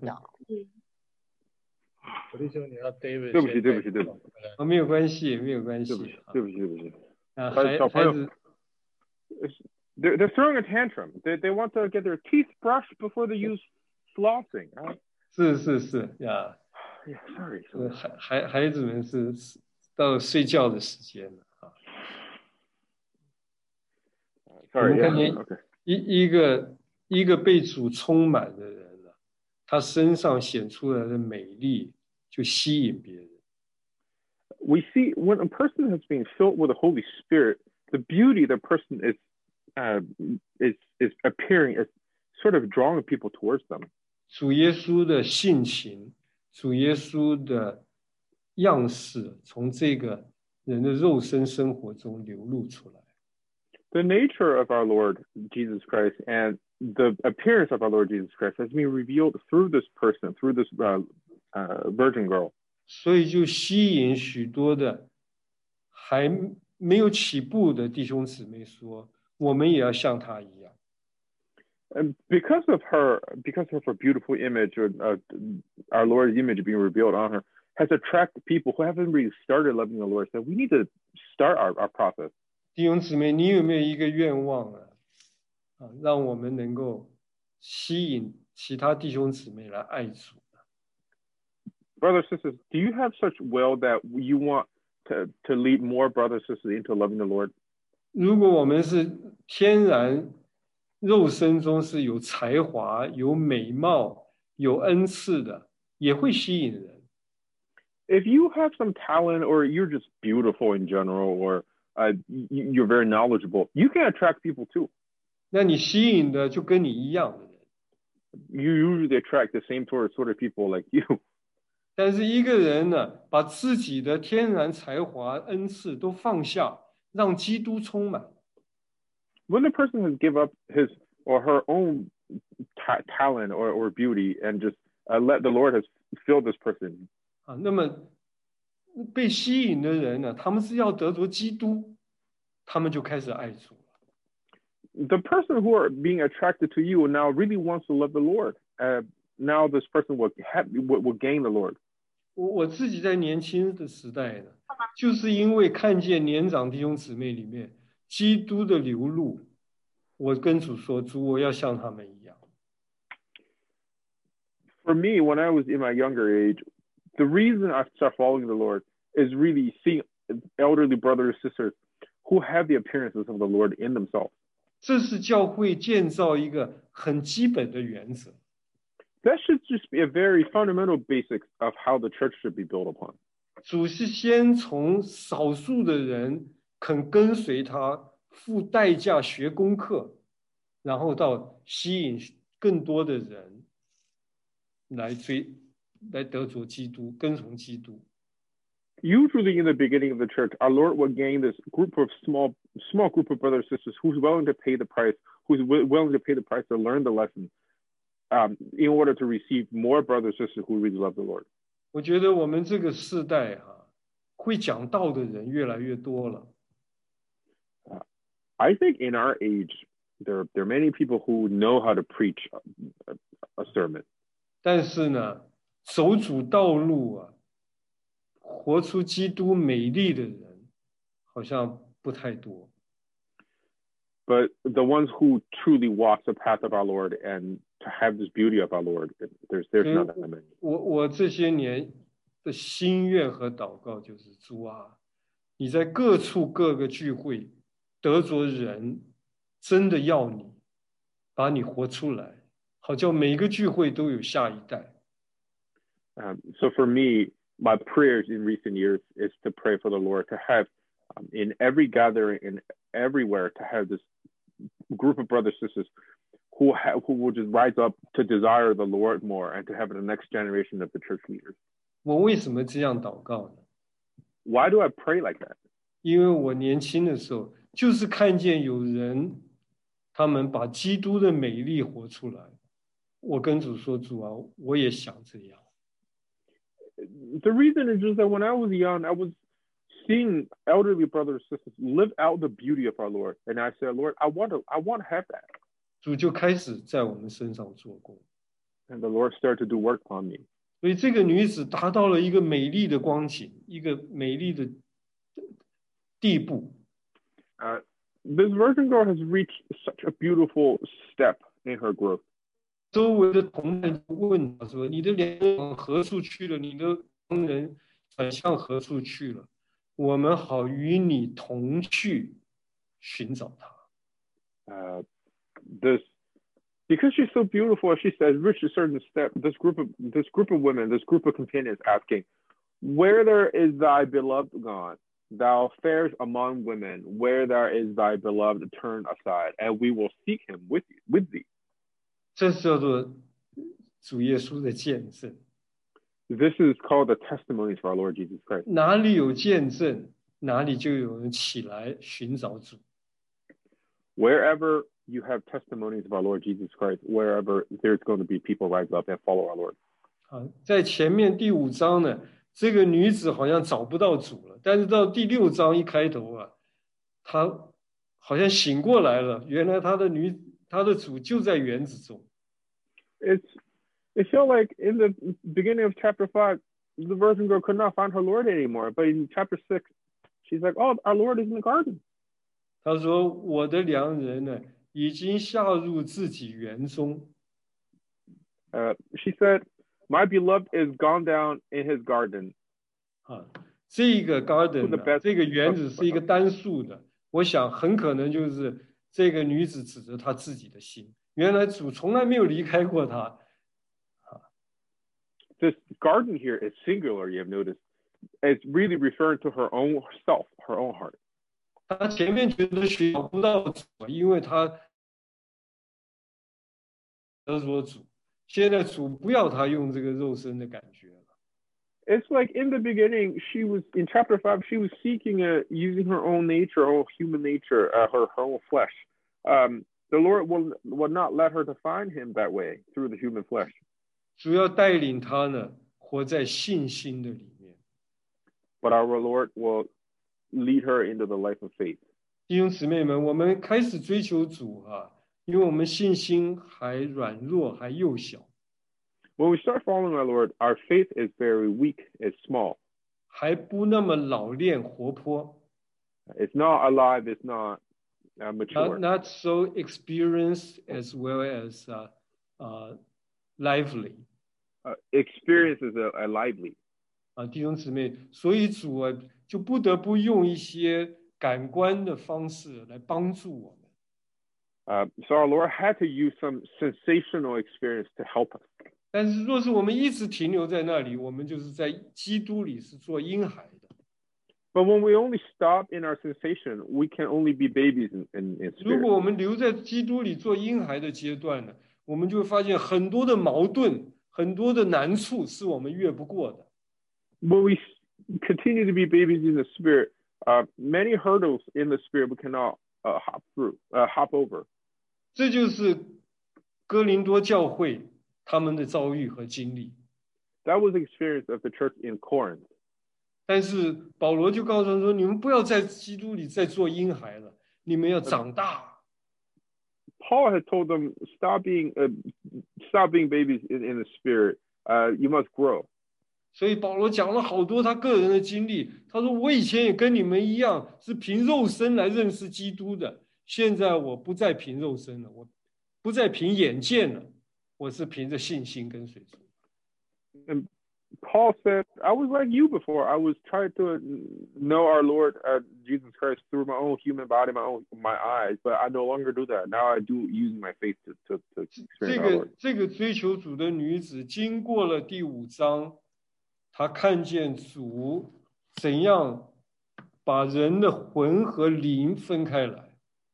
B: 我弟兄，你要 David。
D: 对不起，对不起，对不起。
A: 啊，没有关系，没有关系。
D: 对不起，对不起，对不起。
A: 啊，孩孩子
D: They're they're throwing a tantrum. They they want to get their teeth brushed before they use flossing. Right?
A: 是是是呀。
D: Yeah, sorry.
A: 孩孩孩子们是到睡觉的时间了啊。
D: Sorry.
A: 我们看见
D: Okay.
A: 一一个一个被主充满的人了，他身上显出来的美丽就吸引别人。
D: We see when a person has been filled with the Holy Spirit, the beauty of the person is uh, is is appearing, is sort of drawing people towards them.
A: 主耶稣的性情，主耶稣的样式，从这个人的肉身生活中流露出来。
D: The nature of our Lord Jesus Christ and the appearance of our Lord Jesus Christ has been revealed through this person, through this uh, uh, virgin girl.
A: 所以就吸引许多的还没有起步的弟兄姊妹说，我们也要像他一样。
D: And because of her, because of her beautiful image, or uh, our Lord's image being revealed on her, has attracted people who haven't really started loving the Lord. So we need to start our, our process.
A: 弟兄姊妹，你有没有一个愿望啊？啊，让我们能够吸引其他弟兄姊妹来爱主。
D: Brothers and sisters, do you have such will that you want to, to lead more brothers and sisters into loving the Lord?
A: 如果我们是天然肉身中是有才华、有美貌、有恩赐的，也会吸引人。
D: If you have some talent, or you're just beautiful in general, or uh, you're very knowledgeable, you can attract people too.
A: 那你吸引的就跟你一样的人。
D: You usually attract the same sort of sort of people like you.
A: 但是一个人呢，把自己的天然才华、恩赐都放下，让基督充满。
D: When the person has give up his or her own ta talent or, or beauty and just uh, let the Lord has filled this person.
A: 啊，那么被吸引的人呢，他们是要得着基督，他们就开始爱主了。
D: The person who are being attracted to you now really wants to love the Lord. Uh, now this person will, have, will, will gain the Lord.
A: 我我自己在年轻的时代呢，就是因为看见年长弟兄姊妹里面基督的流露，我跟主说：“主，我要像他们一样。”
D: For me, when I was in my younger age, the reason I started following the Lord is really seeing elderly brothers and sisters who have the appearances of the Lord in themselves.
A: 这是教会建造一个很基本的原则。
D: That should just be a very fundamental basics of how the church should be built upon.
A: 主是先从少数的人肯跟随他，付代价学功课，然后到吸引更多的人来追，来得着基督，跟从基督。
D: Usually in the beginning of the church, our Lord will gain this group of small, small group of brothers and sisters who's willing to pay the price, who's willing to pay the price to learn the lesson, um, in order to receive more brothers and sisters who really love the Lord.
A: 我觉得我们这个世代啊，会讲道的人越来越多了。
D: Uh, I think in our age, there there are many people who know how to preach a, a sermon.
A: 但是呢，走主道路啊，活出基督美丽的人，好像不太多。
D: But the ones who truly walk the path of our Lord and to have this beauty of our Lord, there's there's not that many.
A: 我我这些年的心愿和祷告就是：主啊，你在各处各个聚会得着人，真的要你把你活出来，好叫每个聚会都有下一代。
D: Um, so for me, my prayers in recent years is to pray for the Lord to have um, in every gathering and everywhere to have this group of brothers and sisters who have, who will just rise up to desire the Lord more and to have the next generation of the church leaders.
A: 我为什么这样祷告呢？
D: Why do I pray like that?
A: 因为我年轻的时候就是看见有人，他们把基督的美丽活出来。我跟主说：主啊，我也想这样。
D: The reason is just that when I was young, I was seeing elderly brothers and sisters live out the beauty of our Lord, and I said, Lord, I want to, I want to have that.
A: 主就开始在我们身上做工。
D: And the Lord started to do work on me.
A: 所以这个女子达到了一个美丽的光景，一个美丽的地步。
D: Uh, this virgin girl has reached such a beautiful step in her growth.
A: 周围的同伴问她说：“你的良人往何处去了？你的良人转向何处去了？我们好与你同去寻找他。”
D: Uh, this, because she's so beautiful, she says, reached a certain step. This group of this group of women, this group of companions, asking, "Where there is thy beloved gone? Thou fairest among women. Where there is thy beloved, turn aside, and we will seek him with you, with thee."
A: 这叫做主耶稣的见证。
D: This is called the testimonies for our Lord Jesus Christ.
A: 哪里有见证，哪里就有人起来寻找主。
D: Wherever you have testimonies of our Lord Jesus Christ, wherever there's going to be people rise up and follow our Lord.
A: 啊，在前面第五章呢，这个女子好像找不到主了，但是到第六章一开头啊，她好像醒过来了，原来她的女。他的主就在园子中。
D: It's it felt like in the beginning of chapter five, the virgin girl could not find her Lord anymore. But in chapter six, she's like, "Oh, our Lord is in the garden."
A: 他说：“我的良人呢，已经下入自己园中。”
D: Uh, she said, "My beloved is gone down in his garden."
A: 啊，这个 garden 呢，这个园子是一个
D: of,
A: 单数的，我想很可能就是。这个女子指着她自己的心，原来主从来没有离开过她。
D: This garden here is singular, you have noticed. It's really referring to her own self, her own heart.
A: 她前面觉得寻不到主，因为她得着主，现在主不要她用这个肉身的感觉了。
D: It's like in the beginning, she was in chapter five. She was seeking, a, using her own nature, her own human nature, uh, her her own flesh. Um, the Lord will will not let her to find him that way through the human flesh.
A: 主要带领她呢，活在信心的里面。
D: But our Lord will lead her into the life of faith.
A: 弟兄姊妹们，我们开始追求主啊，因为我们信心还软弱，还幼小。
D: When we start following our Lord, our faith is very weak, it's small.
A: 还不那么老练活泼。
D: It's not alive, it's not uh, mature.
A: Not, not so experienced as well as uh, uh, lively.
D: Uh, experience is a, a lively.
A: 啊，弟兄姊妹，所以主啊就不得不用一些感官的方式来帮助我们。
D: Uh, so our Lord had to use some sensational experience to help us.
A: 但是若是我们一直停留在那里，我们就是在基督里是做婴孩的。
D: But when we only stop in our sensation, we can only be babies in, in, in
A: 如
D: spirit.
A: 果我们留在基督里做婴孩的阶段呢，我们就会发现很多的矛盾、很多的难处是我们越不过的。
D: When we continue to be babies in the spirit, uh, many hurdles in the spirit we cannot uh, hop through, uh, hop over.
A: 这就是哥林多教会他们的遭遇和经历。
D: That was the experience of the church in Corinth.
A: 但是保罗就告诉他们说：“你们不要在基督里再做婴孩了，你们要长大。”
D: Paul had told them, "Stop being, uh, stop being babies in, in the spirit. Uh, you must grow."
A: 所以保罗讲了好多他个人的经历。他说：“我以前也跟你们一样，是凭肉身来认识基督的。现在我不再凭肉身了，我不再凭眼见了，我是凭着信心跟随主。”
D: And Paul said, "I was like you before. I was trying to know our Lord uh, Jesus Christ through my own human body, my own my eyes, but I no longer do that. Now I do using my faith to to to
A: 这
D: experience our
A: 个
D: Lord."
A: 这个追求主的女子，经过了第五章，她看见主怎样把人的魂和灵分开来。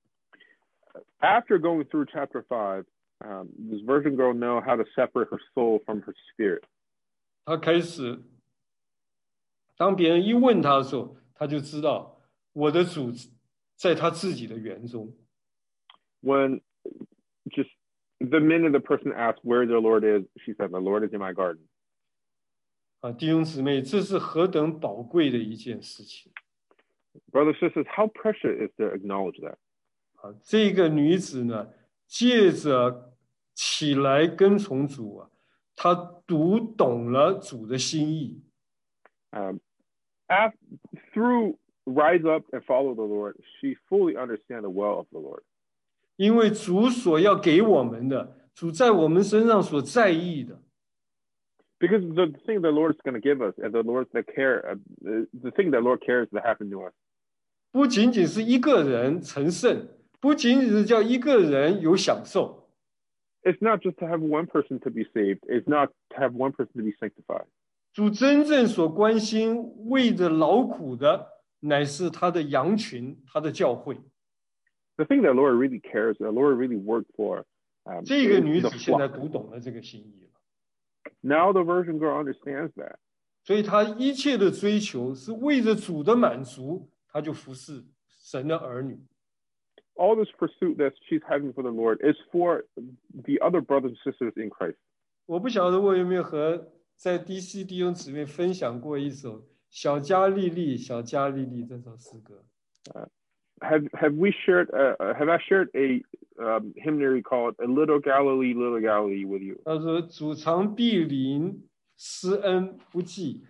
D: After going through chapter five, um, this virgin girl know how to separate her soul from her spirit.
A: 她开始，当别人一问她的时候，她就知道我的主在她自己的园中。
D: When just the minute the person asked where their Lord is, she said, "The Lord is in my garden."
A: 啊，弟兄姊妹，这是何等宝贵的一件事情
D: Brothers and sisters, how precious is to acknowledge that?
A: 啊！这个女子呢，借着起来跟从主啊，她读懂了主的心意。
D: Um, after, through rise up and follow the Lord, she fully understands the will of the Lord.
A: 因为主所要给我们的，主在我们身上所在意的，
D: Because the thing the Lord is going to give us, and the Lord that care, uh, the, the thing that Lord cares to happen to us,
A: 不仅仅是一个人成圣，不仅仅是叫一个人有享受，
D: it's not just to have one person to be saved. It's not to have one person to be sanctified.
A: 主真正所关心、为着劳苦的，乃是他的羊群，他的教会。
D: The thing that Lord really cares, the Lord really worked for, um,
A: 这个女
D: is
A: 子
D: the
A: 现在
D: flock.
A: 读懂了这个心意了，
D: Now the virgin girl understands that.
A: 所以她一切的追求是为着主的满足，她就服侍神的儿女。
D: All this pursuit that she's having for the Lord is for the other brothers and sisters in Christ.
A: 我不晓得我有没有和在 D C 弟兄姊妹分享过一首《小加利利小加利利》这首诗歌。
D: Uh, have have we shared? Uh, have I shared a um, hymnary called "A Little Galilee, Little Galilee" with you?
A: 他说：“主常庇临，施恩不济。”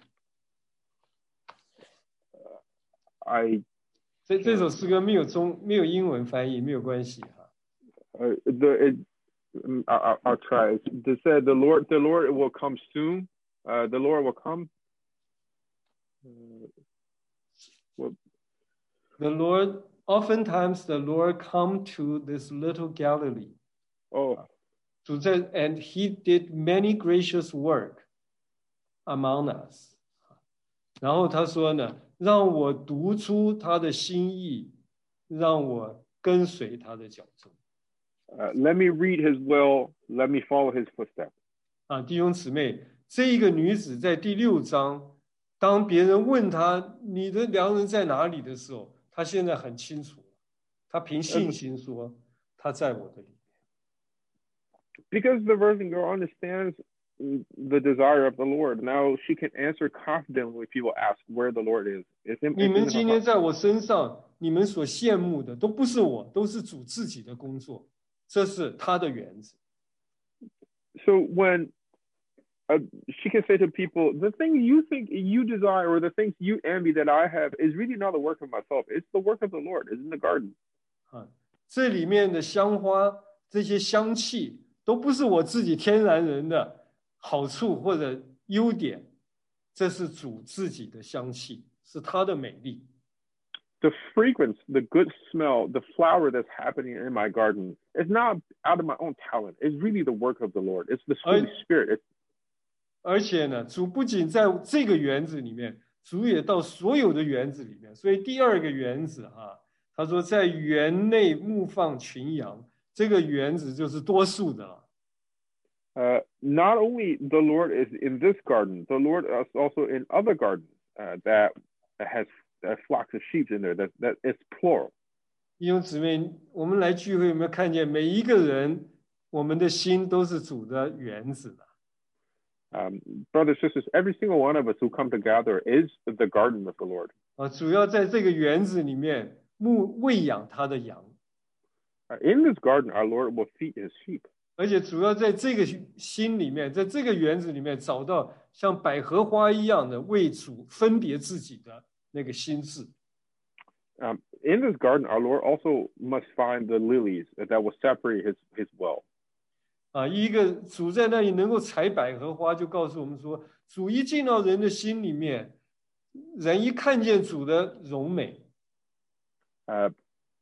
D: I
A: 这这首诗歌没有中没有英文翻译，没有关系哈。
D: uh, the it, um, I, I'll try. It said the Lord, the Lord will come soon. Uh, the Lord will come. Uh, well,
A: The Lord, oftentimes the Lord come to this little Galilee.
D: oh,
A: 主在 and he did many gracious work among us. 然后他说呢，让我读出他的心意，让我跟随他的脚踪。
D: uh, let me read His will. Let me follow His footsteps.
A: 啊，弟兄姊妹，这一个女子在第六章，当别人问她你的良人在哪里的时候，她现在很清楚，她凭信心说，他在我的里面。
D: Because the virgin girl understands the desire of the Lord. Now she can answer confidently when people ask where the Lord is. It's in,
A: 你
D: it's
A: 们
D: in
A: 今
D: her
A: 天
D: heart.
A: 在我身上，你们所羡慕的都不是我，都是主自己的工作，这是他的园子。
D: So when uh, she can say to people, the thing you think you desire or the things you envy that I have is really not the work of myself. It's the work of the Lord. It's in the garden.
A: 啊，这里面的香花，这些香气，都不是我自己天然人的好处或者优点， 这是主自己的香气，是他的美丽。
D: The fragrance, the good smell, the flower that's happening in my garden is not out of my own talent. It's really the work of the Lord. It's the Holy Spirit. It's...
A: 而且呢，主不仅在这个园子里面，主也到所有的园子里面。所以第二个园子啊，他说在园内牧放群羊，这个园子就是多数的了。
D: Uh, not only the Lord is in this garden, the Lord is also in other gardens uh, that has uh, flocks of sheep in there. That that it's plural.
A: 弟兄姊妹，我们来聚会有没有看见每一个人，我们的心都是主的园子的。
D: Um, brothers, sisters, every single one of us who come together is the garden of the Lord.
A: 啊，主要在这个园子里面牧喂养他的羊。
D: Uh, in this garden, our Lord will feed His sheep.
A: 而且主要在这个心里面，在这个园子里面找到像百合花一样的为主分别自己的那个心智。
D: Um, in this garden, our Lord also must find the lilies that will separate His His will.
A: 啊，一个主在那里能够采百合花，就告诉我们说，主一进到人的心里面，人一看见主的荣美。
D: Uh,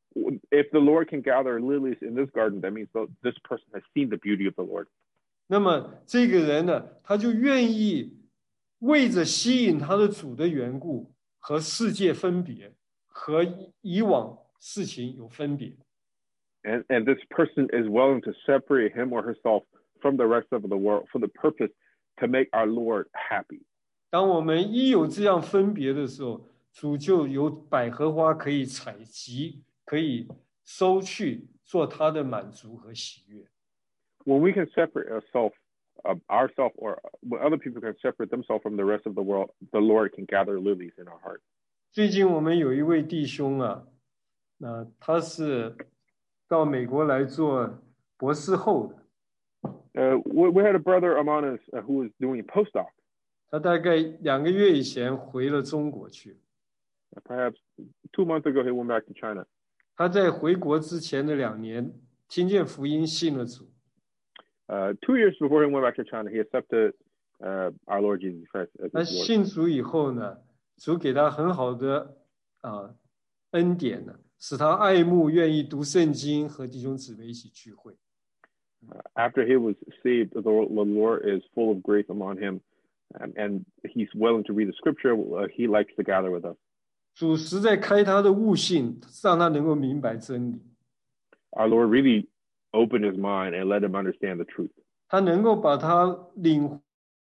D: If the Lord can gather lilies in this garden, that means this person has seen the beauty of the Lord.
A: 那么这个人呢，他就愿意为着吸引他的主的缘故，和世界分别，和以往事情有分别。
D: And and this person is willing to separate him or herself from the rest of the world for the purpose to make our Lord happy.
A: 当我们一有这样分别的时候，主就有百合花可以采集。可以收去做他的满足和喜悦。
D: When we can separate ourselves, uh, ourselves, or when other people can separate themselves from the rest of the world, the Lord can gather lilies in our heart.
A: 最近我们有一位弟兄啊，那、呃、他是到美国来做博士后的。
D: Uh, we, we had a brother among us uh, who was doing a postdoc.
A: 他大概两个月以前回了中国去。
D: Perhaps two months ago, he went back to China.
A: 他在回国之前的两年，听见福音，信了主。
D: Uh, two years before he went back to China, he accepted uh, our Lord Jesus Christ as his Lord.
A: 那信主以后呢，主给他很好的啊、呃、恩典呢，使他爱慕、愿意读圣经，和弟兄姊妹一起聚会。
D: Uh, after he was saved, the Lord is full of grace among him, and, and he's willing to read the Scripture. Uh, he likes to gather with us.
A: 主实在开他的悟性，让他能够明白真理。
D: Our Lord really opened his mind and let him understand the truth.
A: 他能够把他领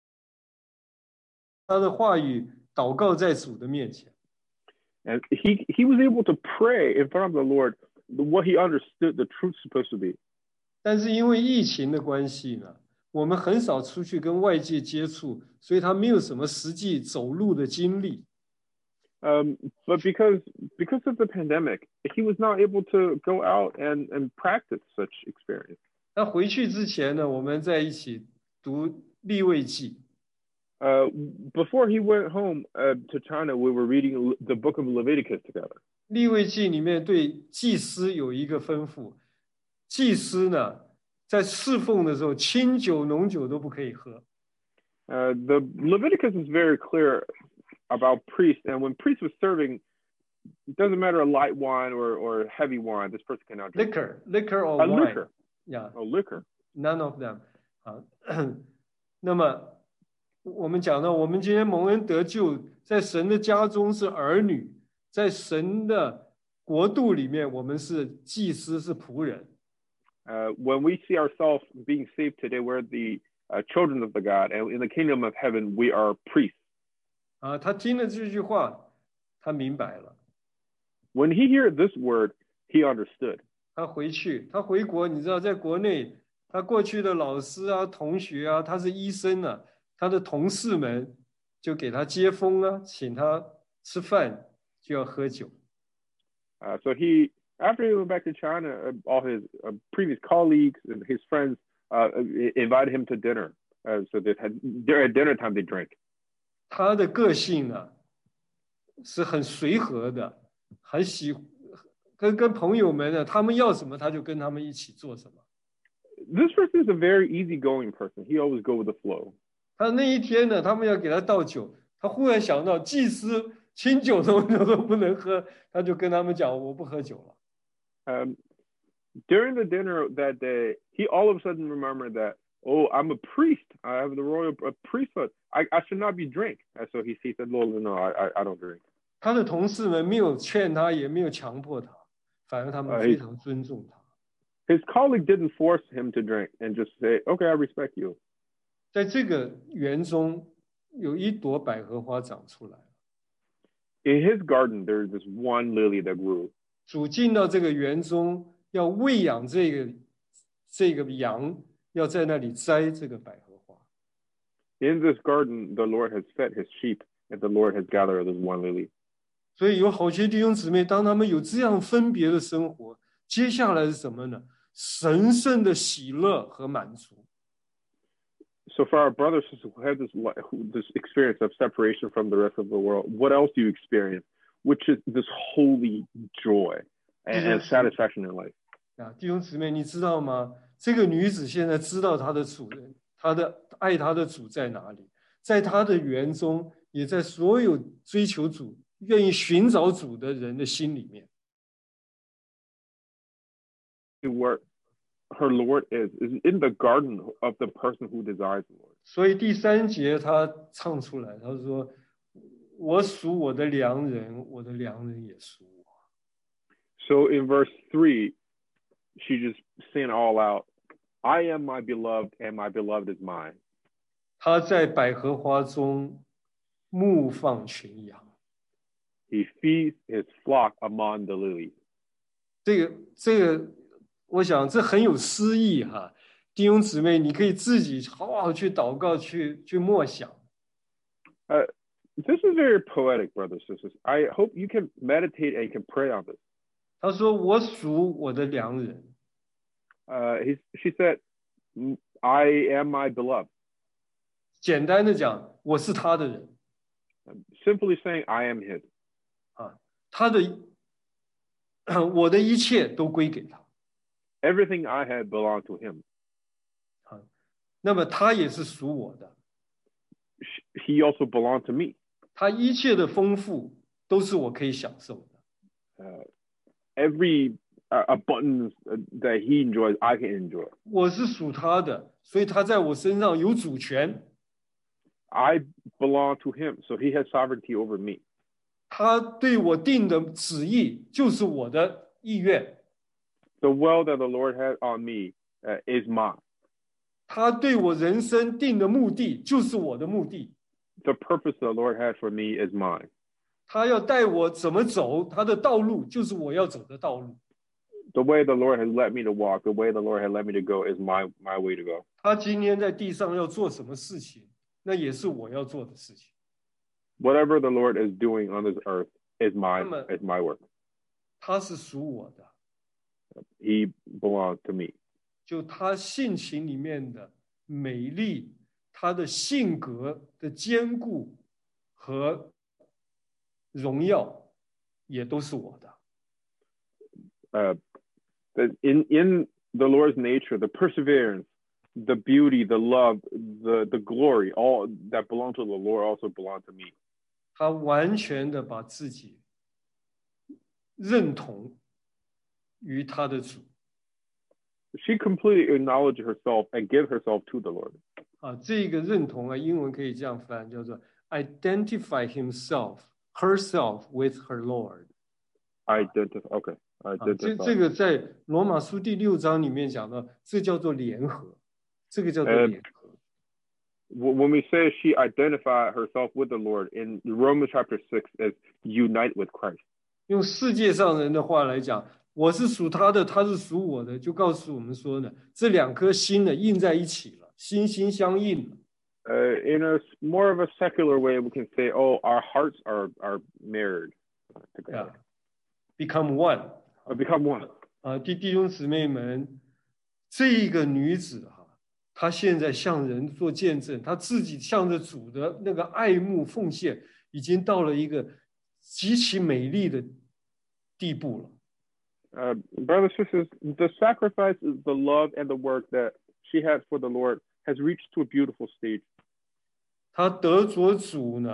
A: 他的话语祷告在主的面前。
D: And he he was able to pray in front of the Lord what he understood the truth supposed to be.
A: 但是因为疫情的关系呢，我们很少出去跟外界接触，所以他没有什么实际走路的经历。
D: Um, but because because of the pandemic, he was not able to go out and, and practice such experience.
A: 他回去之前呢，我们在一起读利未记。
D: Uh, before he went home uh, to China, we were reading the book of Leviticus together.
A: 利未记里面对祭司有一个吩咐，祭司呢在侍奉的时候，清酒、浓酒都不可以喝。
D: Uh, the Leviticus is very clear about priests, and when priests was serving, it doesn't matter a light wine or, or heavy wine, this person cannot drink.
A: Liquor, liquor or
D: a
A: wine.
D: Liquor.
A: Yeah.
D: Oh, liquor.
A: None of them. 好，那么我们讲到，我们今天蒙恩得救，在神的家中是儿女，在神的国度里面，我们是祭司，是仆人。
D: Uh, when we see ourselves being saved today, we're the uh, children of the God, and in the kingdom of heaven, we are priests.
A: 啊，他听了这句话，他明白了。
D: When he heard this word, he understood.
A: 他回去，他回国，你知道，在国内，他过去的老师啊、同学啊，他是医生啊，他的同事们就给他接风啊，请他吃饭，就要喝酒。
D: Uh, so he, after he went back to China, uh, all his uh, previous colleagues and his friends uh, invited him to dinner. Uh, so they had at dinner time they drank.
A: 他的个性呢，是很随和的，很喜跟跟朋友们呢，他们要什么他就跟他们一起做什么。
D: This person is a very easygoing person. He always go with the flow.
A: 他那一天呢，他们要给他倒酒， 他忽然想到祭司清酒都都不能喝，他就跟他们讲我不喝酒了。
D: Um, during the dinner that day, he all of a sudden remembered that, oh, I'm a priest. I have the royal priesthood. I, I should not be drink. And so he, he said, no, no, I, I don't drink.
A: 他的同事们没有劝他，也没有强迫他，反而他们非常尊重他。
D: His colleague didn't force him to drink and just say, okay, I respect you.
A: 在这个园中，有一朵百合花长出来。
D: In his garden, there's this one lily that grew.
A: 主进到这个园中，要喂养这个这个羊，要在那里摘这个百合花。
D: In this garden, the Lord has fed his sheep, and the Lord has gathered this one lily.
A: 所以有好些弟兄姊妹，当他们有这样分别的生活，接下来是什么呢？神圣的喜乐和满足。
D: So for our brothers who have this, this experience of separation from the rest of the world, what else do you experience? Which is this holy joy and, and satisfaction in life.
A: 啊，弟兄姊妹，你知道吗？这个女子现在知道她的主人，她的爱她的主在哪里，在她的园中，也在所有追求主、愿意寻找主的人的心里面。
D: Where her Lord is is in the garden of the person who desires the Lord.
A: 所以第三节她唱出来，她说：“我属我的良人，我的良人也属我。”
D: So in verse three, she just sang all out, "I am my beloved, and my beloved is mine."
A: 他在百合花中牧放群羊。
D: He feeds his flock among the lilies.
A: 这个这个，我想这很有诗意哈。弟兄姊妹，你可以自己好好去祷告，去去默想。
D: Uh, this is very poetic, brothers and sisters. I hope you can meditate and you can pray on this.
A: 他说：“我属我的良人。”
D: Uh, he, she said, "I am my beloved."
A: 简单的讲，我是他的人。
D: Simply saying, "I am his."
A: 啊，他的我的一切都归给他。
D: Everything I had belonged to him.
A: 啊，那么他也是属我的。
D: He also belonged to me.
A: 他一切的丰富都是我可以享受的。
D: Uh, every uh, abundance that he enjoys, I can enjoy.
A: 我是属他的，所以他在我身上有主权。
D: I belong to him, so he has sovereignty over me.
A: 他对我定的旨意就是我的意愿。
D: The will that the Lord has on me uh, is mine.
A: 他对我人生定的目的就是我的目的。
D: The purpose the Lord has for me is mine.
A: 他要带我怎么走，他的道路就是我要走的道路。
D: The way the Lord has led me to walk, the way the Lord has led me to go is my, my way to go.
A: 他今天在地上要做什么事情，那也是我要做的事情。
D: Whatever the Lord is doing on this earth is my, is my work.
A: 他是属我的。
D: He belongs to me.
A: 就他性情里面的美丽，他的性格的坚固和荣耀，也都是我的。
D: Uh, in in the Lord's nature, the perseverance, the beauty, the love, the the glory, all that belong to the Lord also belong to me.
A: 他完全的把自己认同于他的主。
D: She completely acknowledged herself and gave herself to the Lord.
A: 啊，这个认同啊，英文可以这样翻，叫做 identify himself, herself with her Lord.
D: Identify, okay.
A: 啊，这这个在罗马书第六章里面讲到，这叫做联合，这个叫做联合。
D: When we say she identified herself with the Lord in Romans chapter six as unite with Christ.
A: 用世界上人的话来讲，我是属他的，他是属我的，就告诉我们说呢，这两颗心呢印在一起了，心心相印了。
D: Uh, in a more of a secular way, we can say, "Oh, our hearts are are married together,
A: yeah. become one,
D: uh, become one."
A: 啊，弟弟兄姊妹们，这个女子哈、啊，她现在向人做见证，她自己向着主的那个爱慕奉献，已经到了一个极其美丽的地步了。
D: Uh, brothers and sisters, the sacrifice, the love, and the work that she has for the Lord has reached to a beautiful stage.
A: 她得着主呢，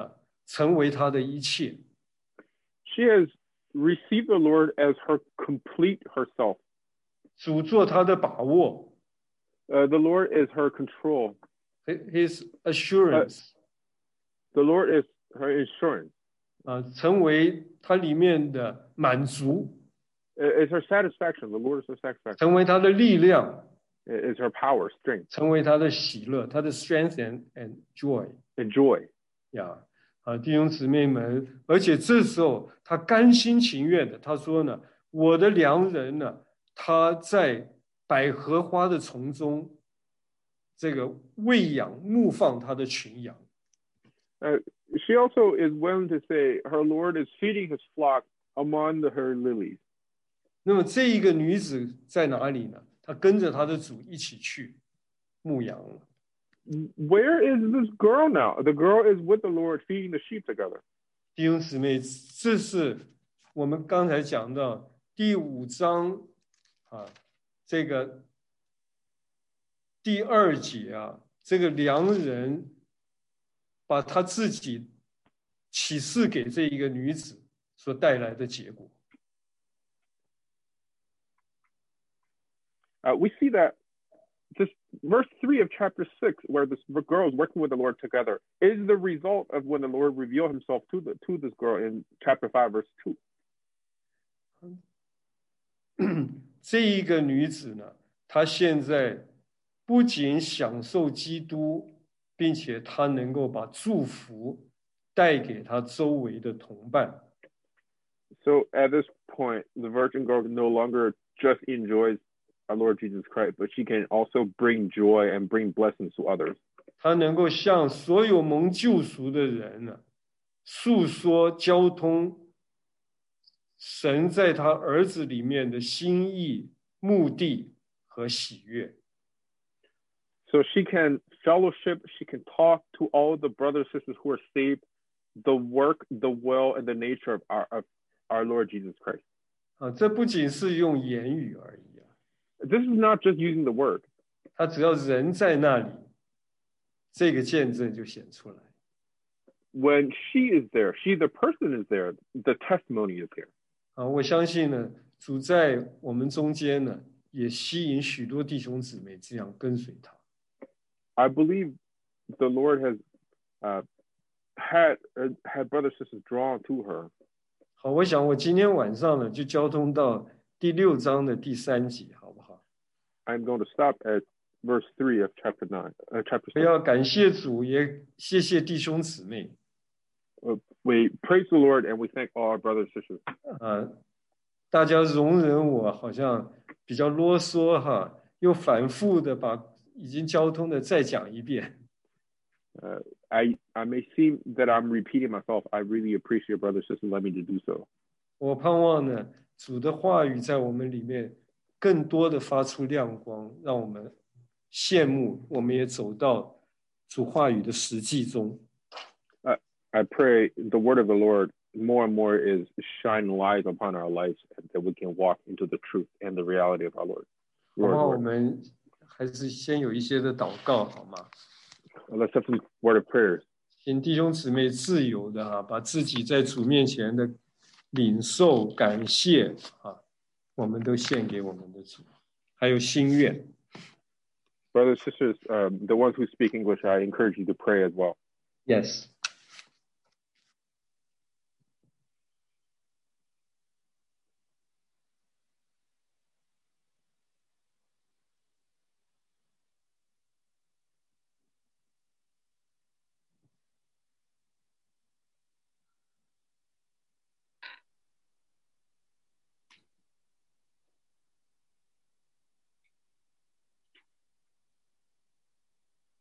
A: 成为他的一切。
D: She has received the Lord as her complete herself.
A: 主做他的把握。
D: Uh, the Lord is her control.
A: His assurance.
D: Uh, the Lord is her insurance.
A: 啊，成为他里面的满足。
D: Is her satisfaction. The Lord is her satisfaction.
A: 成为他的力量。
D: Is her power, strength.
A: 成为他的喜乐，他的 strength and and joy.
D: And joy.
A: 呀，啊，弟兄姊妹们，而且这时候他甘心情愿的，他说呢，我的良人呢，他在百合花的丛中，这个喂养牧放他的群羊。
D: Uh, she also is willing to say her Lord is feeding his flock among the, her lilies.
A: 那么这一个女子在哪里呢？她跟着她的主一起去牧羊了。
D: Where is this girl now? The girl is with the Lord feeding the sheep together.
A: 弟兄姊妹，这是我们刚才讲到第五章啊，这个第二节啊，这个良人把他自己启示给这一个女子所带来的结果。
D: Uh, we see that this verse three of chapter six, where this girl is working with the Lord together, is the result of when the Lord revealed himself to the to this girl in chapter five, verse two.
A: 这一个女子呢，她现在不仅享受基督，并且她能够把祝福带给她周围的同伴。
D: So at this point, the virgin girl no longer just enjoys our Lord Jesus Christ, but she can also bring joy and bring blessings to others.
A: 她能够向所有蒙救赎的人呢，诉说交通神在他儿子里面的心意、目的和喜悦。
D: So she can fellowship, she can talk to all the brothers and sisters who are saved, the work, the will, and the nature of our, of our Lord Jesus Christ.
A: 啊，这不仅是用言语而已啊。
D: This is not just using the word.
A: 他只要人在那里，这个见证就显出来。
D: When she is there, she the person is there, the testimony is there.
A: 啊，我相信呢，主在我们中间呢，也吸引许多弟兄姊妹这样跟随他。
D: I believe the Lord has uh, had uh, had brothers and sisters drawn to her.
A: 好，我想我今天晚上呢，就交通到第六章的第三节，好不好？
D: I'm going to stop at verse three of chapter nine. Uh, chapter
A: 我要感谢主，也谢谢弟兄姊妹。
D: Uh, we praise the Lord and we thank all our brothers and sisters.
A: 啊，大家容忍我好像比较啰嗦哈，又反复的把已经交通的再讲一遍。
D: Uh, I I may seem that I'm repeating myself. I really appreciate brothers and sisters let me to do so.
A: 我盼望呢，主的话语在我们里面更多的发出亮光，让我们羡慕，我们也走到主话语的实际中。
D: Uh, I pray the word of the Lord more and more is shine light upon our lives and that we can walk into the truth and the reality of our Lord.
A: 好
D: Lord,
A: 吗？我
D: Lord.
A: 们还是先有一些的祷告，好吗？
D: Let's have some word of prayers.
A: 请弟兄姊妹自由的哈、啊，把自己在主面前的领受、感谢啊，我们都献给我们的主，还有心愿。
D: Brothers and sisters, um, the ones who speak English, I encourage you to pray as well.
A: Yes.